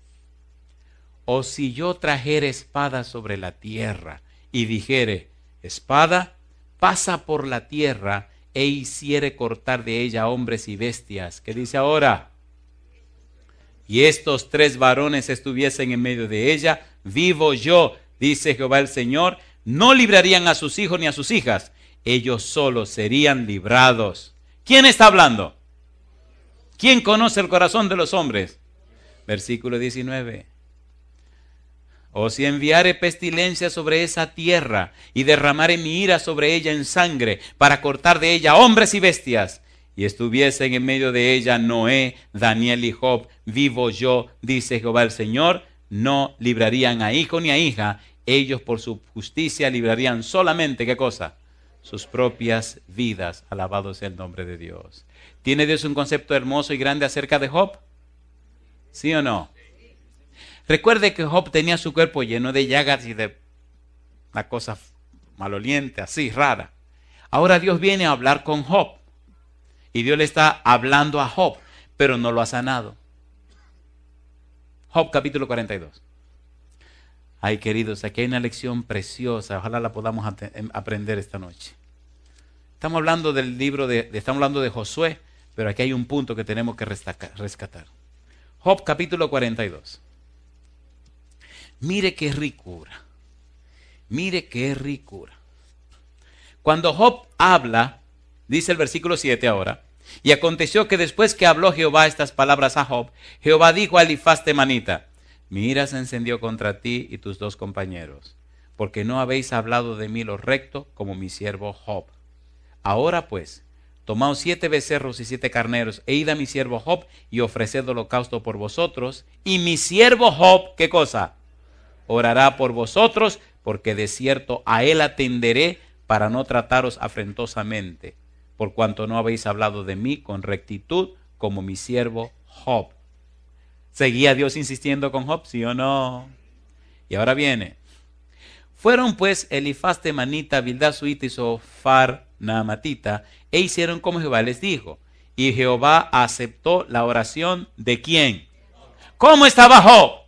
O si yo trajere espada sobre la tierra y dijere: espada, pasa por la tierra, e hiciere cortar de ella hombres y bestias. ¿Qué dice ahora? Y estos tres varones estuviesen en medio de ella, vivo yo, dice Jehová el Señor, no librarían a sus hijos ni a sus hijas, ellos solos serían librados. ¿Quién está hablando? ¿Quién conoce el corazón de los hombres? Versículo diecinueve. O si enviare pestilencia sobre esa tierra y derramare mi ira sobre ella en sangre para cortar de ella hombres y bestias, y estuviesen en medio de ella Noé, Daniel y Job, vivo yo, dice Jehová el Señor, no librarían a hijo ni a hija, ellos por su justicia librarían solamente, ¿qué cosa? Sus propias vidas. Alabado sea el nombre de Dios. ¿Tiene Dios un concepto hermoso y grande acerca de Job? ¿Sí o no? Recuerde que Job tenía su cuerpo lleno de llagas y de una cosa maloliente, así, rara. Ahora Dios viene a hablar con Job. Y Dios le está hablando a Job, pero no lo ha sanado. Job capítulo cuarenta y dos. Ay, queridos, aquí hay una lección preciosa. Ojalá la podamos aprender esta noche. Estamos hablando del libro de, de, estamos hablando de Josué, pero aquí hay un punto que tenemos que rescatar. Job capítulo cuarenta y dos. Mire qué ricura. Mire qué ricura. Cuando Job habla, dice el versículo siete ahora, y aconteció que después que habló Jehová estas palabras a Job, Jehová dijo a Elifaz temanita: mi ira se encendió contra ti y tus dos compañeros, porque no habéis hablado de mí lo recto como mi siervo Job. Ahora pues, tomaos siete becerros y siete carneros, e id a mi siervo Job y ofreced holocausto por vosotros, y mi siervo Job, ¿qué cosa? Orará por vosotros, porque de cierto a él atenderé para no trataros afrentosamente, por cuanto no habéis hablado de mí con rectitud como mi siervo Job. ¿Seguía Dios insistiendo con Job, sí o no? Y ahora viene. Fueron pues Elifaz temanita, Bildad suita y Zofar naamatita, e hicieron como Jehová les dijo. Y Jehová aceptó la oración de ¿quién? ¿Cómo estaba Job?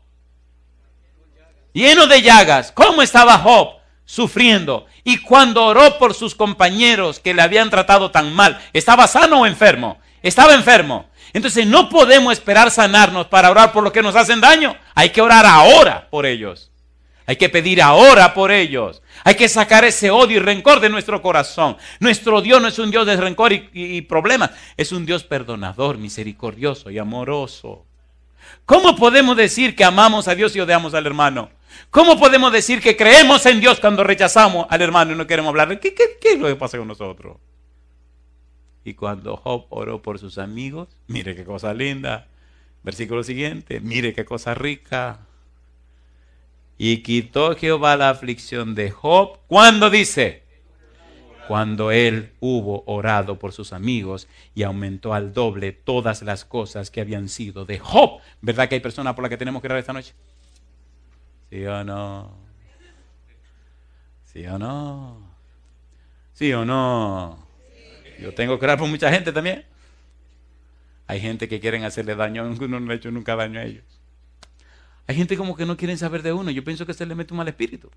Lleno de llagas. ¿Cómo estaba Job? Sufriendo. Y cuando oró por sus compañeros que le habían tratado tan mal, ¿estaba sano o enfermo? Estaba enfermo. Entonces no podemos esperar sanarnos para orar por los que nos hacen daño. Hay que orar ahora por ellos. Hay que pedir ahora por ellos. Hay que sacar ese odio y rencor de nuestro corazón. Nuestro Dios no es un Dios de rencor y, y, y problemas. Es un Dios perdonador, misericordioso y amoroso. ¿Cómo podemos decir que amamos a Dios y odiamos al hermano? ¿Cómo podemos decir que creemos en Dios cuando rechazamos al hermano y no queremos hablar? ¿Qué, qué, qué es lo que pasa con nosotros? Y cuando Job oró por sus amigos, mire qué cosa linda. Versículo siguiente, mire qué cosa rica. Y quitó Jehová la aflicción de Job. ¿Cuándo dice? Cuando él hubo orado por sus amigos y aumentó al doble todas las cosas que habían sido de Job. ¿Verdad que hay personas por las que tenemos que orar esta noche? ¿Sí o no? ¿Sí o no? ¿Sí o no? Yo tengo que orar por mucha gente también. Hay gente que quieren hacerle daño, aunque uno no le ha hecho nunca daño a ellos. Hay gente como que no quieren saber de uno. Yo pienso que se le mete un mal espíritu.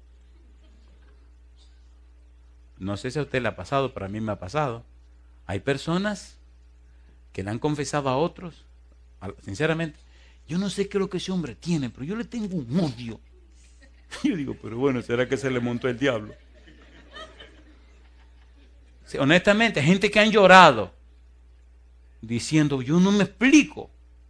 No sé si a usted le ha pasado, pero a mí me ha pasado. Hay personas que le han confesado a otros, sinceramente, yo no sé qué es lo que ese hombre tiene, pero yo le tengo un odio. Yo digo, pero bueno, ¿será que se le montó el diablo? Sí, honestamente, hay gente que han llorado diciendo, yo no me explico.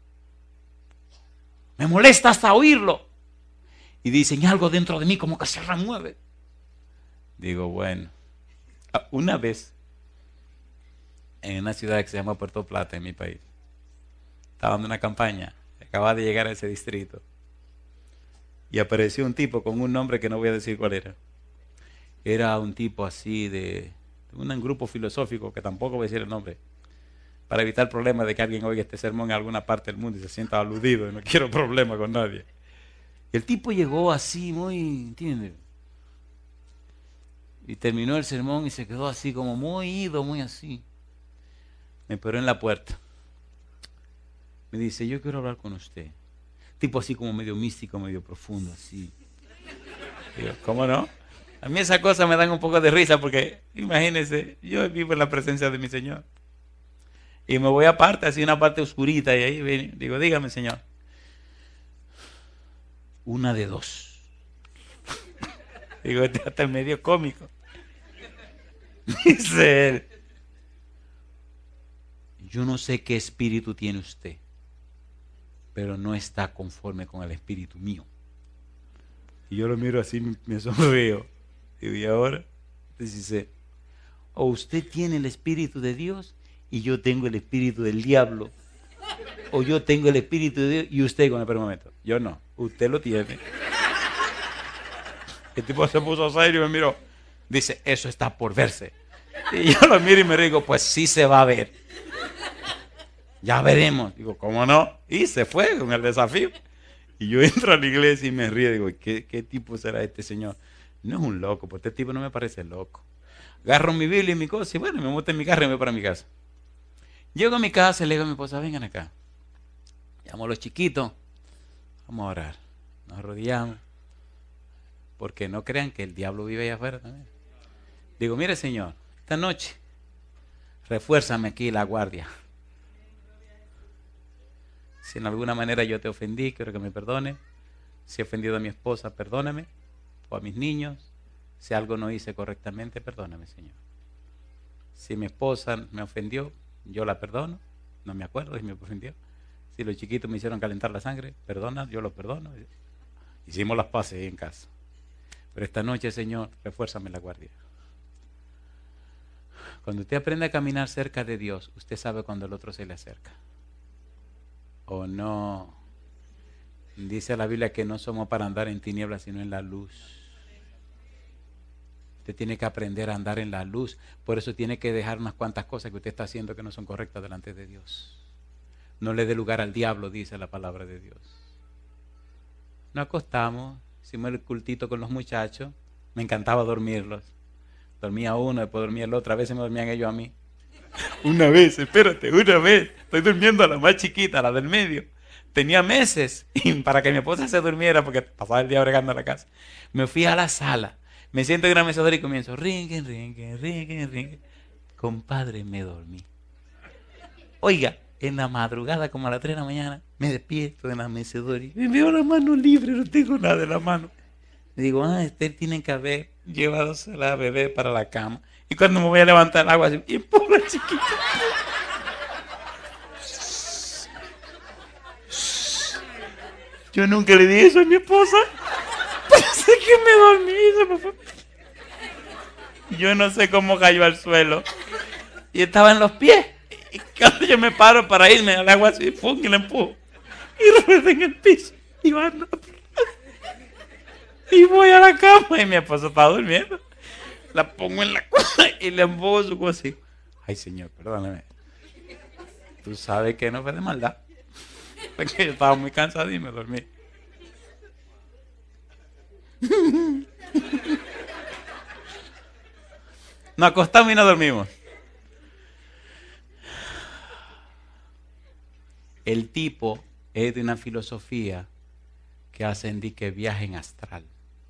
Me molesta hasta oírlo. Y dicen, algo dentro de mí como que se remueve. Digo, bueno. Una vez, en una ciudad que se llama Puerto Plata, en mi país, estaba dando una campaña. Acababa de llegar a ese distrito. Y apareció un tipo con un nombre que no voy a decir cuál era. Era un tipo así de, de un grupo filosófico, que tampoco voy a decir el nombre, para evitar problemas de que alguien oiga este sermón en alguna parte del mundo y se sienta aludido, y no quiero problemas con nadie. El tipo llegó así, muy, ¿entiendes? Y terminó el sermón y se quedó así, como muy ido, muy así. Me paró en la puerta. Me dice, yo quiero hablar con usted. Tipo así como medio místico, medio profundo, así. Digo, ¿cómo no? A mí esas cosas me dan un poco de risa porque, imagínense, yo vivo en la presencia de mi Señor. Y me voy aparte, así una parte oscurita, y ahí viene, digo, dígame, Señor. Una de dos. Digo, este hasta es medio cómico. Dice él, yo no sé qué espíritu tiene usted, pero no está conforme con el espíritu mío. Y yo lo miro así, me sonrío. Digo, ¿y ahora? Entonces dice, o usted tiene el espíritu de Dios y yo tengo el espíritu del diablo. O yo tengo el espíritu de Dios y usted, con el primer momento. Yo no, usted lo tiene. El tipo se puso serio y me miró. Dice, eso está por verse. Y yo lo miro y me digo, pues sí se va a ver. Ya veremos. Digo, ¿cómo no? Y se fue con el desafío. Y yo entro a la iglesia y me río. Digo, ¿qué, qué tipo será este señor? No es un loco, pues este tipo no me parece loco. Agarro mi Biblia y mi cosa y bueno, me monto en mi carro y me voy para mi casa. Llego a mi casa y le digo a mi esposa, vengan acá. Llamo a los chiquitos. Vamos a orar. Nos arrodillamos. Porque no crean que el diablo vive allá afuera también. Digo, mire Señor, esta noche refuérzame aquí la guardia. Si en alguna manera yo te ofendí, quiero que me perdone. Si he ofendido a mi esposa, perdóname. O a mis niños. Si algo no hice correctamente, perdóname, Señor. Si mi esposa me ofendió, yo la perdono. No me acuerdo si me ofendió. Si los chiquitos me hicieron calentar la sangre, perdona, yo los perdono. Hicimos las paces ahí en casa. Pero esta noche, Señor, refuérzame la guardia. Cuando usted aprende a caminar cerca de Dios, usted sabe cuando el otro se le acerca. ¿O no? Dice la Biblia que no somos para andar en tinieblas, sino en la luz. Usted tiene que aprender a andar en la luz. Por eso tiene que dejar unas cuantas cosas que usted está haciendo que no son correctas delante de Dios. No le dé lugar al diablo, dice la palabra de Dios. Nos acostamos, hicimos el cultito con los muchachos. Me encantaba dormirlos. Dormía uno, después dormía el otro. A veces me dormían ellos a mí. Una vez, espérate, una vez. Estoy durmiendo a la más chiquita, a la del medio. Tenía meses y para que mi esposa se durmiera, porque pasaba el día bregando a la casa, me fui a la sala. Me siento en una mecedora y comienzo, ringue, ringue, ringue, ringue. Compadre, me dormí. Oiga, en la madrugada, como a las tres de la mañana, me despierto en la mecedora y me veo la mano libre, no tengo nada en la mano. Le digo, ah, Esther tiene que haber llevado a la bebé para la cama. Y cuando me voy a levantar el agua, así, y pobre chiquita. Yo nunca le dije eso a mi esposa. Pensé que me dormí y se me fue. Yo no sé cómo cayó al suelo. Y estaba en los pies. Y cuando yo me paro para irme al agua así, ¡pum! Y la empujo. Y rueda en el piso. Y va no. Y voy a la cama y mi esposo está durmiendo. La pongo en la cama y le empujo su cosa así. Ay, Señor, perdóname. Tú sabes que no fue de maldad. Porque yo estaba muy cansado y me dormí. Nos acostamos y nos dormimos. El tipo es de una filosofía que hacen de que viaje en astral.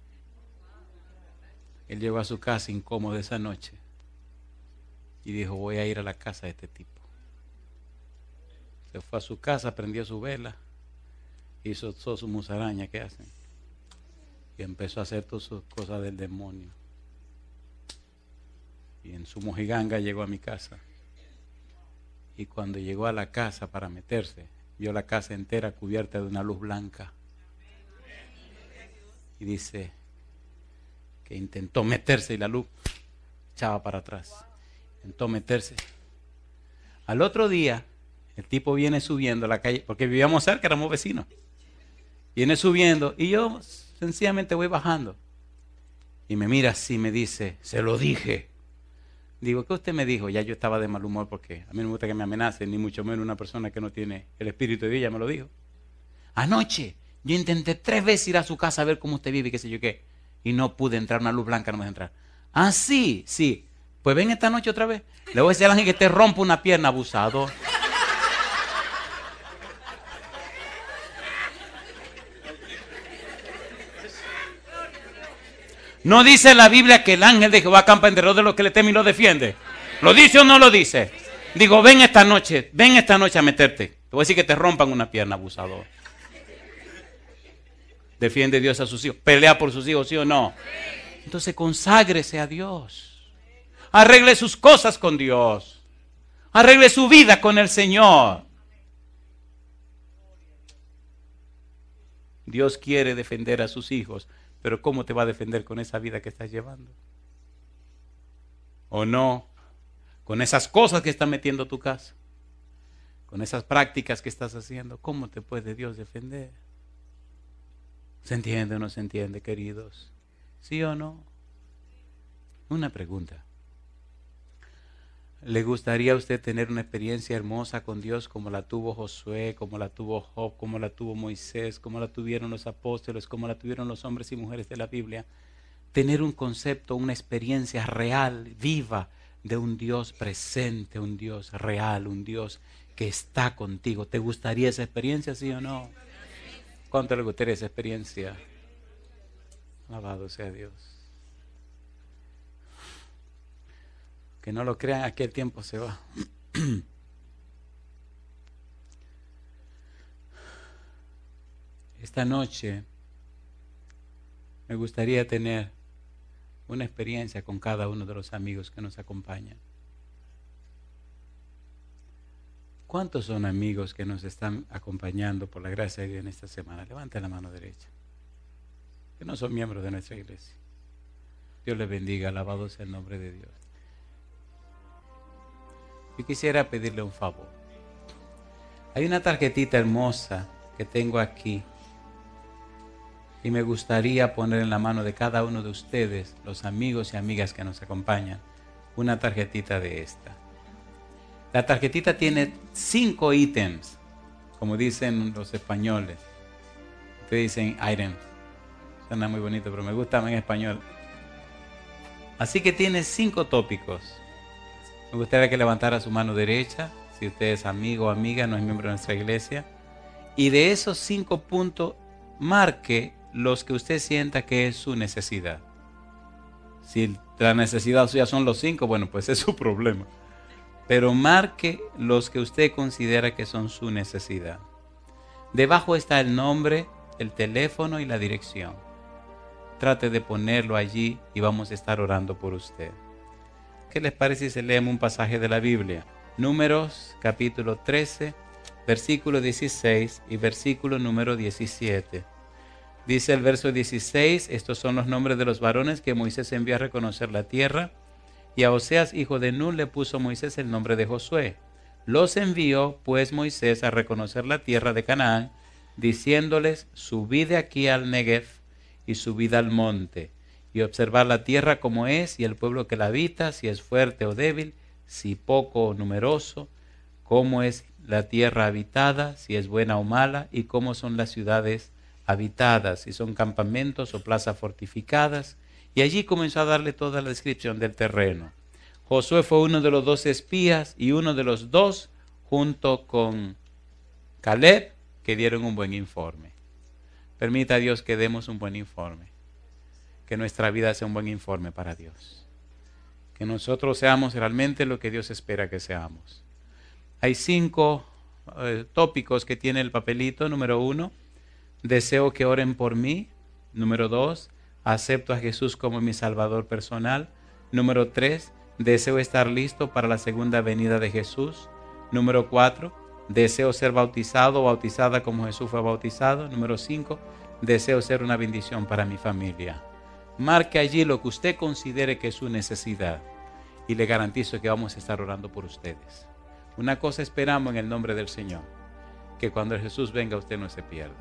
Él llegó a su casa incómodo esa noche y dijo, voy a ir a la casa de este tipo. Se fue a su casa, prendió su vela, hizo todas sus musarañas que hacen y empezó a hacer todas sus cosas del demonio. Y en su mojiganga llegó a mi casa. Y cuando llegó a la casa para meterse, vio la casa entera cubierta de una luz blanca. Y dice que intentó meterse y la luz echaba para atrás. Intentó meterse. Al otro día, el tipo viene subiendo a la calle, porque vivíamos cerca, éramos vecinos. Viene subiendo y yo sencillamente voy bajando. Y me mira así, me dice, se lo dije. Digo, ¿qué usted me dijo? Ya yo estaba de mal humor porque a mí no me gusta que me amenacen, ni mucho menos una persona que no tiene el espíritu de Dios, ya me lo dijo. Anoche yo intenté tres veces ir a su casa a ver cómo usted vive y qué sé yo qué. Y no pude entrar, una luz blanca no me deja entrar. Ah, sí, sí. Pues ven esta noche otra vez. Le voy a decir al ángel que te rompa una pierna, abusador. ¿No dice la Biblia que el ángel de Jehová acampa en derredor de los que le temen y lo defiende? ¿Lo dice o no lo dice? Digo, ven esta noche, ven esta noche a meterte. Te voy a decir que te rompan una pierna, abusador. Defiende Dios a sus hijos. Pelea por sus hijos, ¿sí o no? Entonces conságrese a Dios. Arregle sus cosas con Dios. Arregle su vida con el Señor. Dios quiere defender a sus hijos. Pero ¿cómo te va a defender con esa vida que estás llevando? ¿O no? Con esas cosas que estás metiendo a tu casa. Con esas prácticas que estás haciendo. ¿Cómo te puede Dios defender? ¿Se entiende o no se entiende, queridos? ¿Sí o no? Una pregunta. ¿Le gustaría a usted tener una experiencia hermosa con Dios como la tuvo Josué, como la tuvo Job, como la tuvo Moisés, como la tuvieron los apóstoles, como la tuvieron los hombres y mujeres de la Biblia? Tener un concepto, una experiencia real, viva, de un Dios presente, un Dios real, un Dios que está contigo. ¿Te gustaría esa experiencia, sí o no? ¿Cuánto le gustaría esa experiencia? Alabado sea Dios. Que no lo crean, aquel tiempo se va. Esta noche me gustaría tener una experiencia con cada uno de los amigos que nos acompañan. ¿Cuántos son amigos que nos están acompañando por la gracia de Dios en esta semana? Levanten la mano derecha. Que no son miembros de nuestra iglesia. Dios les bendiga, alabado sea el nombre de Dios. Yo quisiera pedirle un favor. Hay una tarjetita hermosa que tengo aquí y me gustaría poner en la mano de cada uno de ustedes, los amigos y amigas que nos acompañan, una tarjetita de esta. La tarjetita tiene cinco ítems, como dicen los españoles. Ustedes dicen items. Suena muy bonito, pero me gusta más en español. Así que tiene cinco tópicos. Me gustaría que levantara su mano derecha, si usted es amigo o amiga, no es miembro de nuestra iglesia. Y de esos cinco puntos, marque los que usted sienta que es su necesidad. Si la necesidad suya son los cinco, bueno, pues es su problema. pero marque los que usted considera que son su necesidad. Debajo está el nombre, el teléfono y la dirección. Trate de ponerlo allí y vamos a estar orando por usted. ¿Qué les parece si leemos un pasaje de la Biblia? Números capítulo trece, versículo dieciséis y versículo número diecisiete. Dice el verso dieciséis, estos son los nombres de los varones que Moisés envió a reconocer la tierra. Y a Oseas, hijo de Nun, le puso Moisés el nombre de Josué. Los envió, pues, Moisés a reconocer la tierra de Canaán, diciéndoles, subid de aquí al Negev y subid al monte, y observad la tierra como es, y el pueblo que la habita, si es fuerte o débil, si poco o numeroso, cómo es la tierra habitada, si es buena o mala, y cómo son las ciudades habitadas, si son campamentos o plazas fortificadas. Y allí comenzó a darle toda la descripción del terreno. Josué fue uno de los dos espías y uno de los dos, junto con Caleb, que dieron un buen informe. Permita a Dios que demos un buen informe. Que nuestra vida sea un buen informe para Dios. Que nosotros seamos realmente lo que Dios espera que seamos. Hay cinco eh, tópicos que tiene el papelito. Número uno, deseo que oren por mí. Número dos, acepto a Jesús como mi Salvador personal. Número tres, deseo estar listo para la segunda venida de Jesús. Número cuatro, deseo ser bautizado o bautizada como Jesús fue bautizado. Número cinco, deseo ser una bendición para mi familia. Marque allí lo que usted considere que es su necesidad y le garantizo que vamos a estar orando por ustedes. Una cosa esperamos en el nombre del Señor, que cuando Jesús venga usted no se pierda.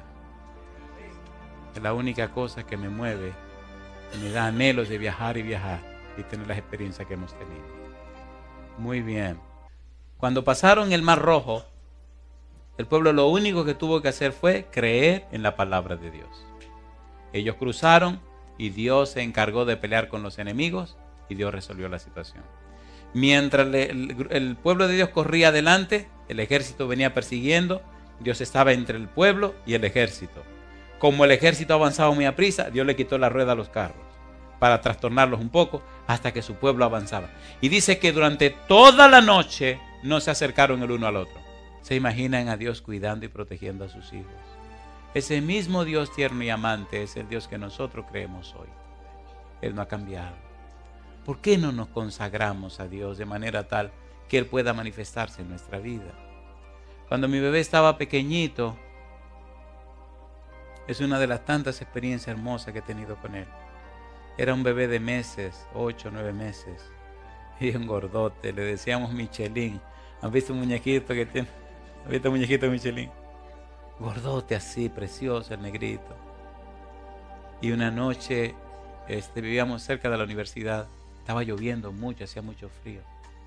Es la única cosa que me mueve, me da anhelos de viajar y viajar y tener las experiencias que hemos tenido. Muy bien. Cuando pasaron el Mar Rojo, el pueblo lo único que tuvo que hacer fue creer en la palabra de Dios. Ellos cruzaron y Dios se encargó de pelear con los enemigos y Dios resolvió la situación. Mientras el, el pueblo de Dios corría adelante, el ejército venía persiguiendo, Dios estaba entre el pueblo y el ejército. Como el ejército avanzaba muy a prisa, Dios le quitó la rueda a los carros para trastornarlos un poco hasta que su pueblo avanzaba. Y dice que durante toda la noche no se acercaron el uno al otro. ¿Se imaginan a Dios cuidando y protegiendo a sus hijos? Ese mismo Dios tierno y amante es el Dios que nosotros creemos hoy. Él no ha cambiado. ¿Por qué no nos consagramos a Dios de manera tal que Él pueda manifestarse en nuestra vida? Cuando mi bebé estaba pequeñito, es una de las tantas experiencias hermosas que he tenido con él. Era un bebé de meses, ocho, nueve meses. Y un gordote, le decíamos Michelin. ¿Han visto un muñequito que tiene? ¿Han visto un muñequito de Michelin? Gordote así, precioso, el negrito. Y una noche este, vivíamos cerca de la universidad. Estaba lloviendo mucho, hacía mucho frío.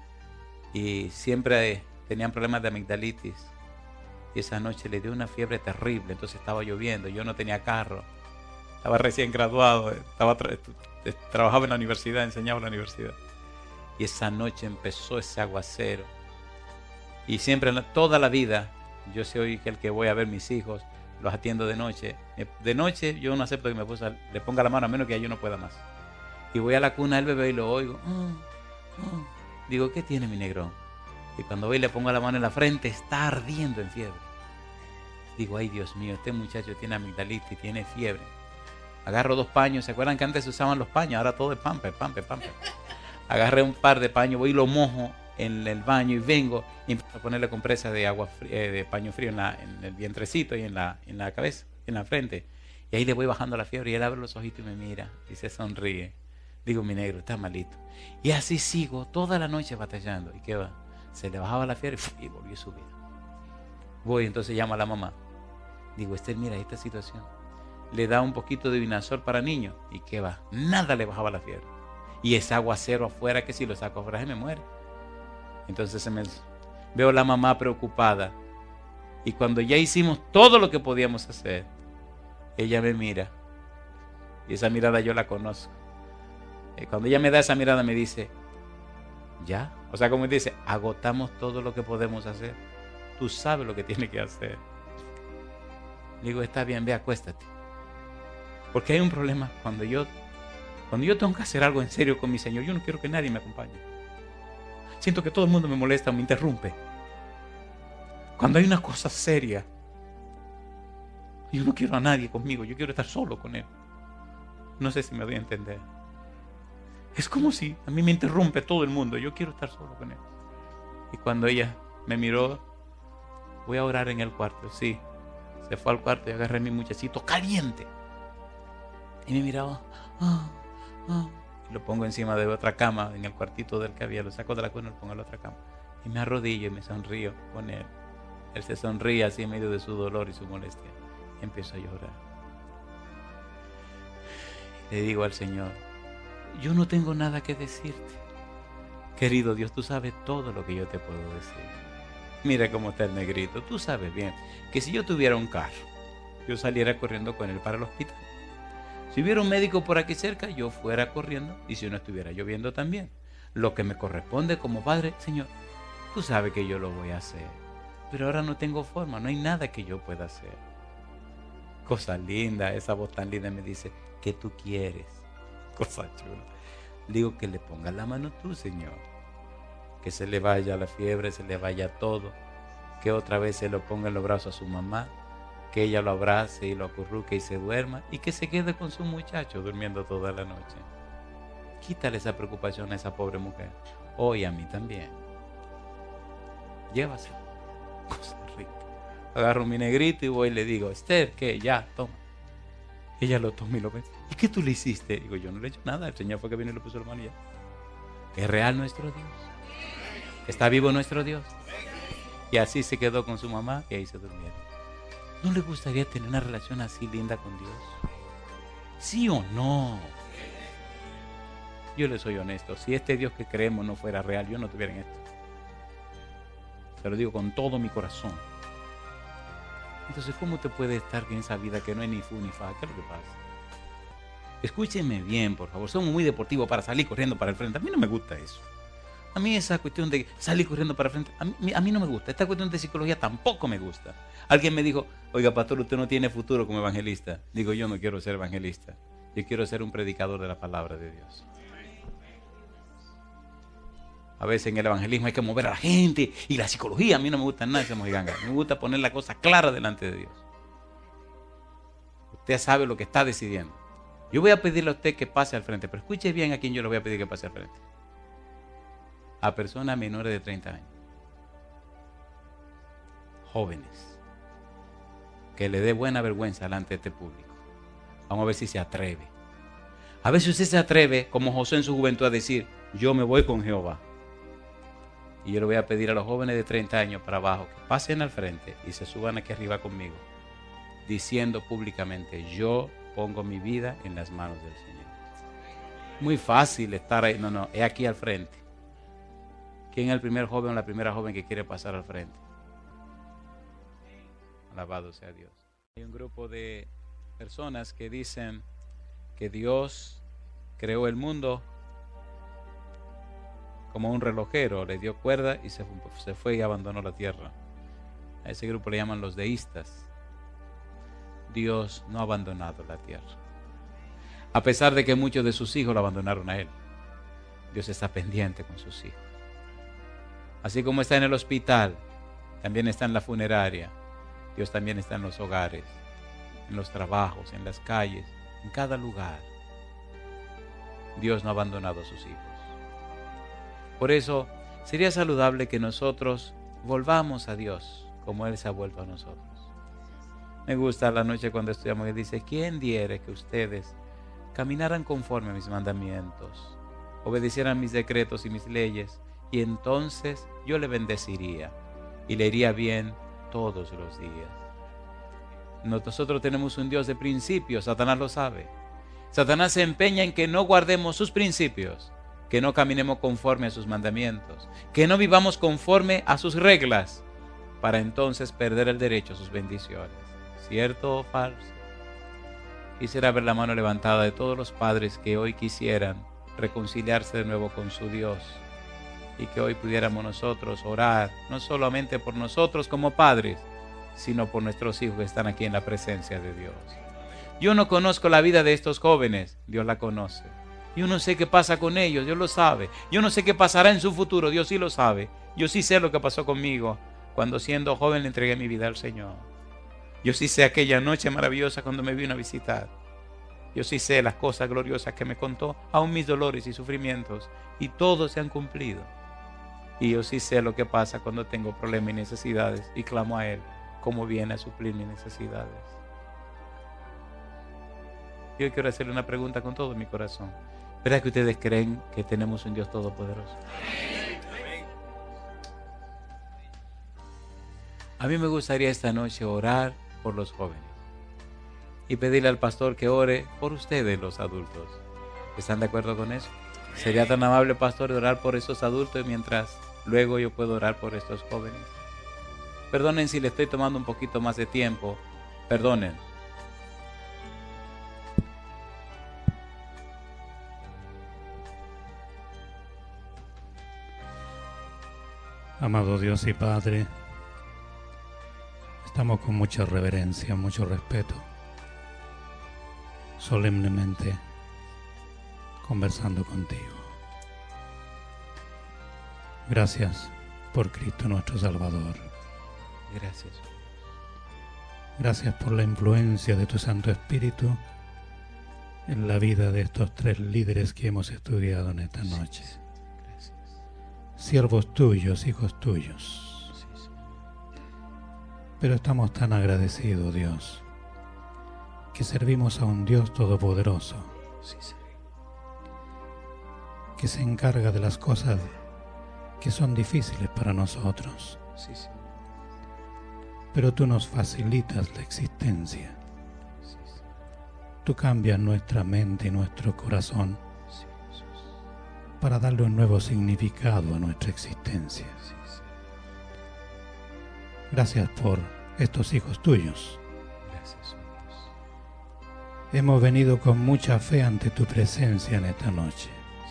Y siempre tenían problemas de amigdalitis. Y esa noche le dio una fiebre terrible, entonces estaba lloviendo, yo no tenía carro, estaba recién graduado, estaba tra trabajaba en la universidad, enseñaba en la universidad. Y esa noche empezó ese aguacero. Y siempre, toda la vida, yo soy el que voy a ver mis hijos, los atiendo de noche. De noche yo no acepto que mi esposa le ponga la mano a menos que yo no pueda más. Y voy a la cuna del bebé y lo oigo. Oh, oh. Digo, ¿qué tiene mi negrón? Y cuando voy y le pongo la mano en la frente, está ardiendo en fiebre. Digo, ay Dios mío, este muchacho tiene amigdalitis, tiene fiebre. Agarro dos paños, ¿se acuerdan que antes se usaban los paños? Ahora todo es pamper, pamper, pamper. Agarré un par de paños, voy y lo mojo en el baño y vengo y empiezo a ponerle compresa de agua fría, de paño frío en, la, en el vientrecito y en la, en la cabeza, en la frente. Y ahí le voy bajando la fiebre y él abre los ojitos y me mira y se sonríe. Digo, mi negro, está malito. Y así sigo toda la noche batallando. ¿Y qué va? Se le bajaba la fiebre y volvió a subir. Voy, entonces llamo a la mamá. Digo, Esther, mira esta situación. Le da un poquito de vinazol para niños. ¿Y qué va? Nada le bajaba la fiebre. Y ese aguacero afuera que si lo saco afuera se me muere. Entonces se me... veo a la mamá preocupada. Y cuando ya hicimos todo lo que podíamos hacer, ella me mira. Y esa mirada yo la conozco. Y cuando ella me da esa mirada me dice, ¿ya? O sea, como dice, agotamos todo lo que podemos hacer. Tú sabes lo que tienes que hacer. Digo, está bien, ve, acuéstate. Porque hay un problema. Cuando yo, cuando yo tengo que hacer algo en serio con mi Señor, yo no quiero que nadie me acompañe. Siento que todo el mundo me molesta, me interrumpe. Cuando hay una cosa seria, yo no quiero a nadie conmigo, yo quiero estar solo con él. No sé si me doy a entender. Es como si a mí me interrumpe todo el mundo, yo quiero estar solo con él. Y cuando ella me miró, voy a orar en el cuarto, sí. Se fue al cuarto y agarré a mi muchachito caliente. Y me miraba, ah, ah. Y lo pongo encima de otra cama, en el cuartito del que había, lo saco de la cuna y lo pongo en la otra cama. Y me arrodillo y me sonrío con él. Él se sonríe así en medio de su dolor y su molestia. Y empiezo a llorar. Le digo al Señor, yo no tengo nada que decirte. Querido Dios, tú sabes todo lo que yo te puedo decir. Mira cómo está el negrito. Tú sabes bien que si yo tuviera un carro, yo saliera corriendo con él para el hospital. Si hubiera un médico por aquí cerca, yo fuera corriendo, y si no estuviera lloviendo también. Lo que me corresponde como padre, Señor, tú sabes que yo lo voy a hacer. Pero ahora no tengo forma, no hay nada que yo pueda hacer. Cosa linda, esa voz tan linda me dice, ¿qué tú quieres? Cosa chula. Digo que le ponga la mano tú, Señor. Que se le vaya la fiebre, se le vaya todo. Que otra vez se lo ponga en los brazos a su mamá. Que ella lo abrace y lo acurruque y se duerma. Y que se quede con su muchacho durmiendo toda la noche. Quítale esa preocupación a esa pobre mujer. Hoy a mí también. Llévasela. Cosa rica. Agarro mi negrito y voy y le digo, Esther, ¿qué? Ya, toma. Ella lo toma y lo ve. ¿Y qué tú le hiciste? Digo, yo no le he hecho nada. El Señor fue que vino y le puso la mano y ya. Es real nuestro Dios. Está vivo nuestro Dios. Y así se quedó con su mamá y ahí se durmieron. ¿No le gustaría tener una relación así linda con Dios? ¿Sí o no? Yo le soy honesto. Si este Dios que creemos no fuera real, yo no estuviera en esto. Se lo digo con todo mi corazón. Entonces, ¿cómo te puede estar en esa vida que no hay ni fu ni fa? ¿Qué es lo que pasa? Escúchenme bien, por favor. Somos muy deportivos para salir corriendo para el frente. A mí no me gusta eso. A mí esa cuestión de salir corriendo para el frente, a mí, a mí no me gusta. Esta cuestión de psicología tampoco me gusta. Alguien me dijo, oiga, pastor, usted no tiene futuro como evangelista. Digo, yo no quiero ser evangelista. Yo quiero ser un predicador de la palabra de Dios. A veces en el evangelismo hay que mover a la gente. Y la psicología, a mí no me gusta nada esa mojiganga. Me gusta poner la cosa clara delante de Dios. Usted sabe lo que está decidiendo. Yo voy a pedirle a usted que pase al frente. Pero escuche bien a quién yo le voy a pedir que pase al frente. A personas menores de treinta años. Jóvenes. Que le dé buena vergüenza delante de este público. Vamos a ver si se atreve. A ver si usted se atreve, como José en su juventud, a decir, yo me voy con Jehová. Y yo le voy a pedir a los jóvenes de treinta años para abajo que pasen al frente y se suban aquí arriba conmigo, diciendo públicamente, yo pongo mi vida en las manos del Señor. Muy fácil estar ahí. No, no, es aquí al frente. ¿Quién es el primer joven o la primera joven que quiere pasar al frente? Alabado sea Dios. Hay un grupo de personas que dicen que Dios creó el mundo como un relojero, le dio cuerda y se, se fue y abandonó la tierra. A ese grupo le llaman los deístas. Dios no ha abandonado la tierra. A pesar de que muchos de sus hijos lo abandonaron a él. Dios está pendiente con sus hijos. Así como está en el hospital, también está en la funeraria. Dios también está en los hogares, en los trabajos, en las calles, en cada lugar. Dios no ha abandonado a sus hijos. Por eso sería saludable que nosotros volvamos a Dios como Él se ha vuelto a nosotros. Me gusta la noche cuando estudiamos y dice, ¿quién diere que ustedes caminaran conforme a mis mandamientos, obedecieran mis decretos y mis leyes, y entonces yo le bendeciría y le iría bien todos los días? Nosotros tenemos un Dios de principios, Satanás lo sabe. Satanás se empeña en que no guardemos sus principios, que no caminemos conforme a sus mandamientos, que no vivamos conforme a sus reglas, para entonces perder el derecho a sus bendiciones. ¿Cierto o falso? Quisiera ver la mano levantada de todos los padres que hoy quisieran reconciliarse de nuevo con su Dios, y que hoy pudiéramos nosotros orar, no solamente por nosotros como padres, sino por nuestros hijos que están aquí en la presencia de Dios. Yo no conozco la vida de estos jóvenes, Dios la conoce. Yo no sé qué pasa con ellos, Dios lo sabe. Yo no sé qué pasará en su futuro, Dios sí lo sabe. Yo sí sé lo que pasó conmigo cuando siendo joven le entregué mi vida al Señor. Yo sí sé aquella noche maravillosa cuando me vino a visitar. Yo sí sé las cosas gloriosas que me contó, aún mis dolores y sufrimientos, y todos se han cumplido. Y yo sí sé lo que pasa cuando tengo problemas y necesidades y clamo a Él, cómo viene a suplir mis necesidades. Yo quiero hacerle una pregunta con todo mi corazón. ¿Verdad que ustedes creen que tenemos un Dios todopoderoso? A mí me gustaría esta noche orar por los jóvenes y pedirle al pastor que ore por ustedes, los adultos. ¿Están de acuerdo con eso? ¿Sería tan amable, pastor, de orar por esos adultos mientras luego yo puedo orar por estos jóvenes? Perdonen si le estoy tomando un poquito más de tiempo. Perdonen. Amado Dios y Padre, estamos con mucha reverencia, mucho respeto, solemnemente conversando contigo. Gracias por Cristo nuestro Salvador. Gracias. Gracias por la influencia de tu Santo Espíritu en la vida de estos tres líderes que hemos estudiado en esta noche. Siervos tuyos, hijos tuyos. Pero estamos tan agradecidos, Dios, que servimos a un Dios todopoderoso, que se encarga de las cosas que son difíciles para nosotros. Pero tú nos facilitas la existencia. Tú cambias nuestra mente y nuestro corazón para darle un nuevo significado a nuestra existencia. Gracias por estos hijos tuyos. Gracias, Dios. Hemos venido con mucha fe ante tu presencia en esta noche.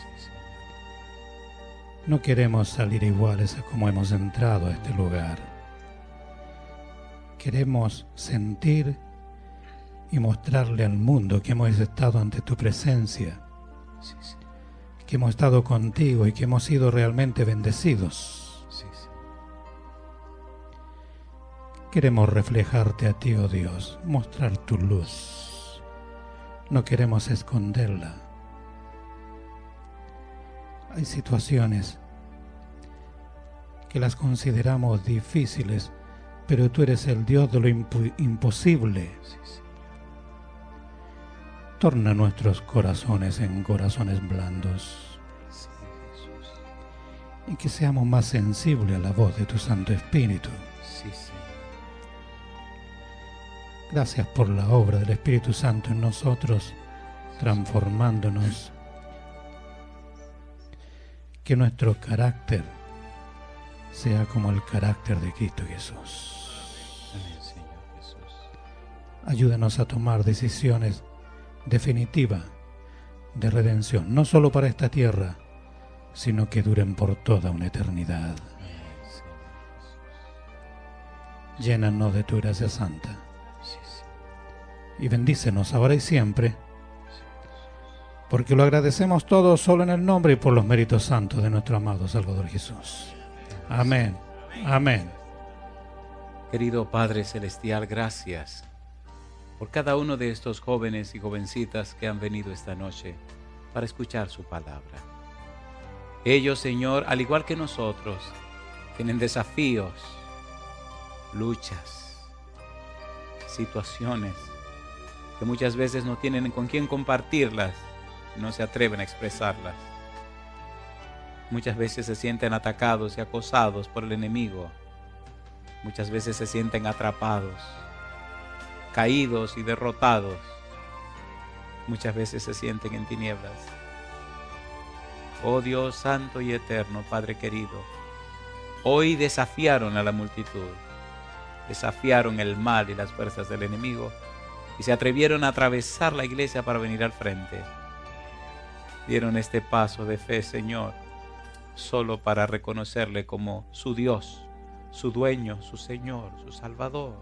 No queremos salir iguales a como hemos entrado a este lugar. Queremos sentir y mostrarle al mundo que hemos estado ante tu presencia, Sí, sí. que hemos estado contigo y que hemos sido realmente bendecidos. Sí, sí. Queremos reflejarte a ti, oh Dios, mostrar tu luz. No queremos esconderla. Hay situaciones que las consideramos difíciles, pero tú eres el Dios de lo imp- imposible. Sí, sí. Torna nuestros corazones en corazones blandos Sí, Jesús. y que seamos más sensibles a la voz de tu Santo Espíritu. Sí, sí. Gracias por la obra del Espíritu Santo en nosotros, transformándonos. Que nuestro carácter sea como el carácter de Cristo Jesús. Amén, Señor Jesús. Ayúdanos a tomar decisiones definitivas de redención, no solo para esta tierra, sino que duren por toda una eternidad. Amén, Señor Jesús. Llénanos de tu gracia santa Sí, sí. y bendícenos ahora y siempre, porque lo agradecemos todo solo en el nombre y por los méritos santos de nuestro amado Salvador Jesús. Amén. Amén. Querido Padre Celestial, gracias por cada uno de estos jóvenes y jovencitas que han venido esta noche para escuchar su palabra. Ellos, Señor, al igual que nosotros, tienen desafíos, luchas, situaciones que muchas veces no tienen con quién compartirlas, no se atreven a expresarlas. Muchas veces se sienten atacados y acosados por el enemigo. Muchas veces se sienten atrapados, caídos y derrotados. Muchas veces se sienten en tinieblas. Oh Dios santo y eterno, Padre querido, hoy desafiaron a la multitud, desafiaron el mal y las fuerzas del enemigo y se atrevieron a atravesar la iglesia para venir al frente. Dieron este paso de fe, Señor, solo para reconocerle como su Dios, su dueño, su Señor, su Salvador.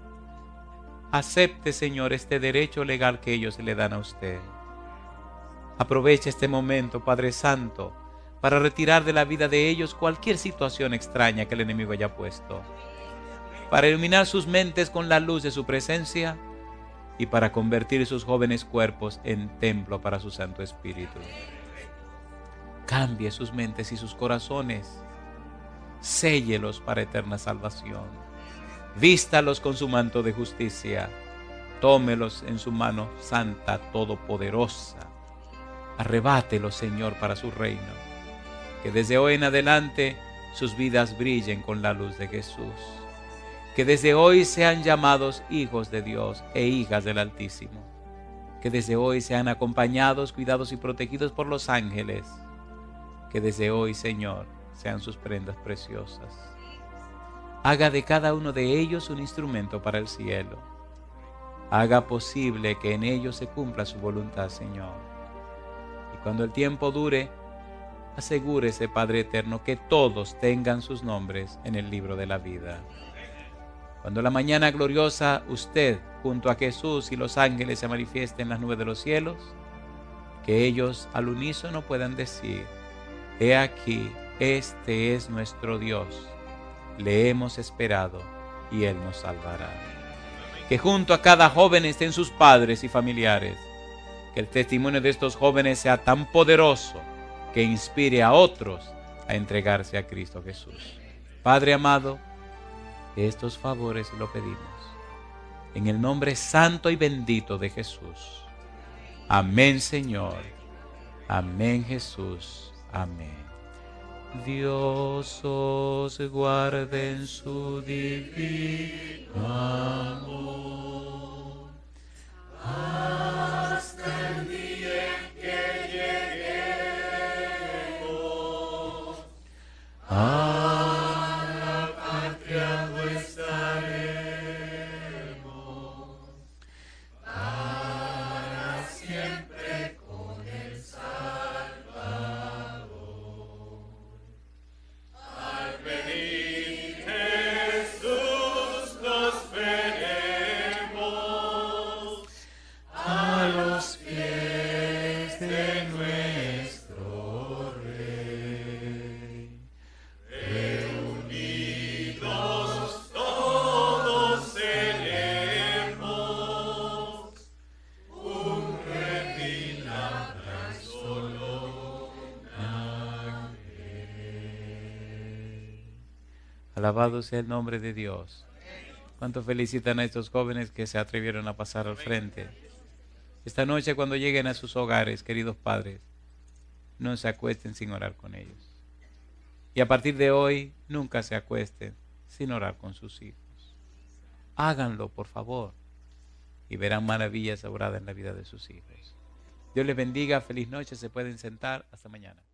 Acepte, Señor, este derecho legal que ellos le dan a usted. Aprovecha este momento, Padre Santo, para retirar de la vida de ellos cualquier situación extraña que el enemigo haya puesto, para iluminar sus mentes con la luz de su presencia y para convertir sus jóvenes cuerpos en templo para su Santo Espíritu. Cambie sus mentes y sus corazones, séllelos para eterna salvación, vístalos con su manto de justicia, tómelos en su mano santa, todopoderosa, arrebátelos, Señor, para su reino, que desde hoy en adelante sus vidas brillen con la luz de Jesús, que desde hoy sean llamados hijos de Dios e hijas del Altísimo, que desde hoy sean acompañados, cuidados y protegidos por los ángeles, que desde hoy, Señor, sean sus prendas preciosas. Haga de cada uno de ellos un instrumento para el cielo. Haga posible que en ellos se cumpla su voluntad, Señor. Y cuando el tiempo dure, asegúrese, Padre eterno, que todos tengan sus nombres en el libro de la vida. Cuando la mañana gloriosa usted, junto a Jesús y los ángeles, se manifiesten en las nubes de los cielos, que ellos al unísono puedan decir: he aquí, este es nuestro Dios, le hemos esperado y Él nos salvará. Que junto a cada joven estén sus padres y familiares, que el testimonio de estos jóvenes sea tan poderoso que inspire a otros a entregarse a Cristo Jesús. Padre amado, estos favores lo pedimos en el nombre santo y bendito de Jesús. Amén, Señor. Amén, Jesús. Amén. Dios os guarde en su divino amor, hasta el día en que lleguemos a la patria nuestra estaremos, para siempre con el Salvador. Al venir Jesús nos veremos a los pies de nuestro Rey. Reunidos todos seremos un reptil solo ángel. Alabado sea el nombre de Dios. Cuánto felicitan a estos jóvenes que se atrevieron a pasar al frente. Esta noche, cuando lleguen a sus hogares, queridos padres, no se acuesten sin orar con ellos. Y a partir de hoy, nunca se acuesten sin orar con sus hijos. Háganlo, por favor, y verán maravillas obradas en la vida de sus hijos. Dios les bendiga, feliz noche, se pueden sentar, hasta mañana.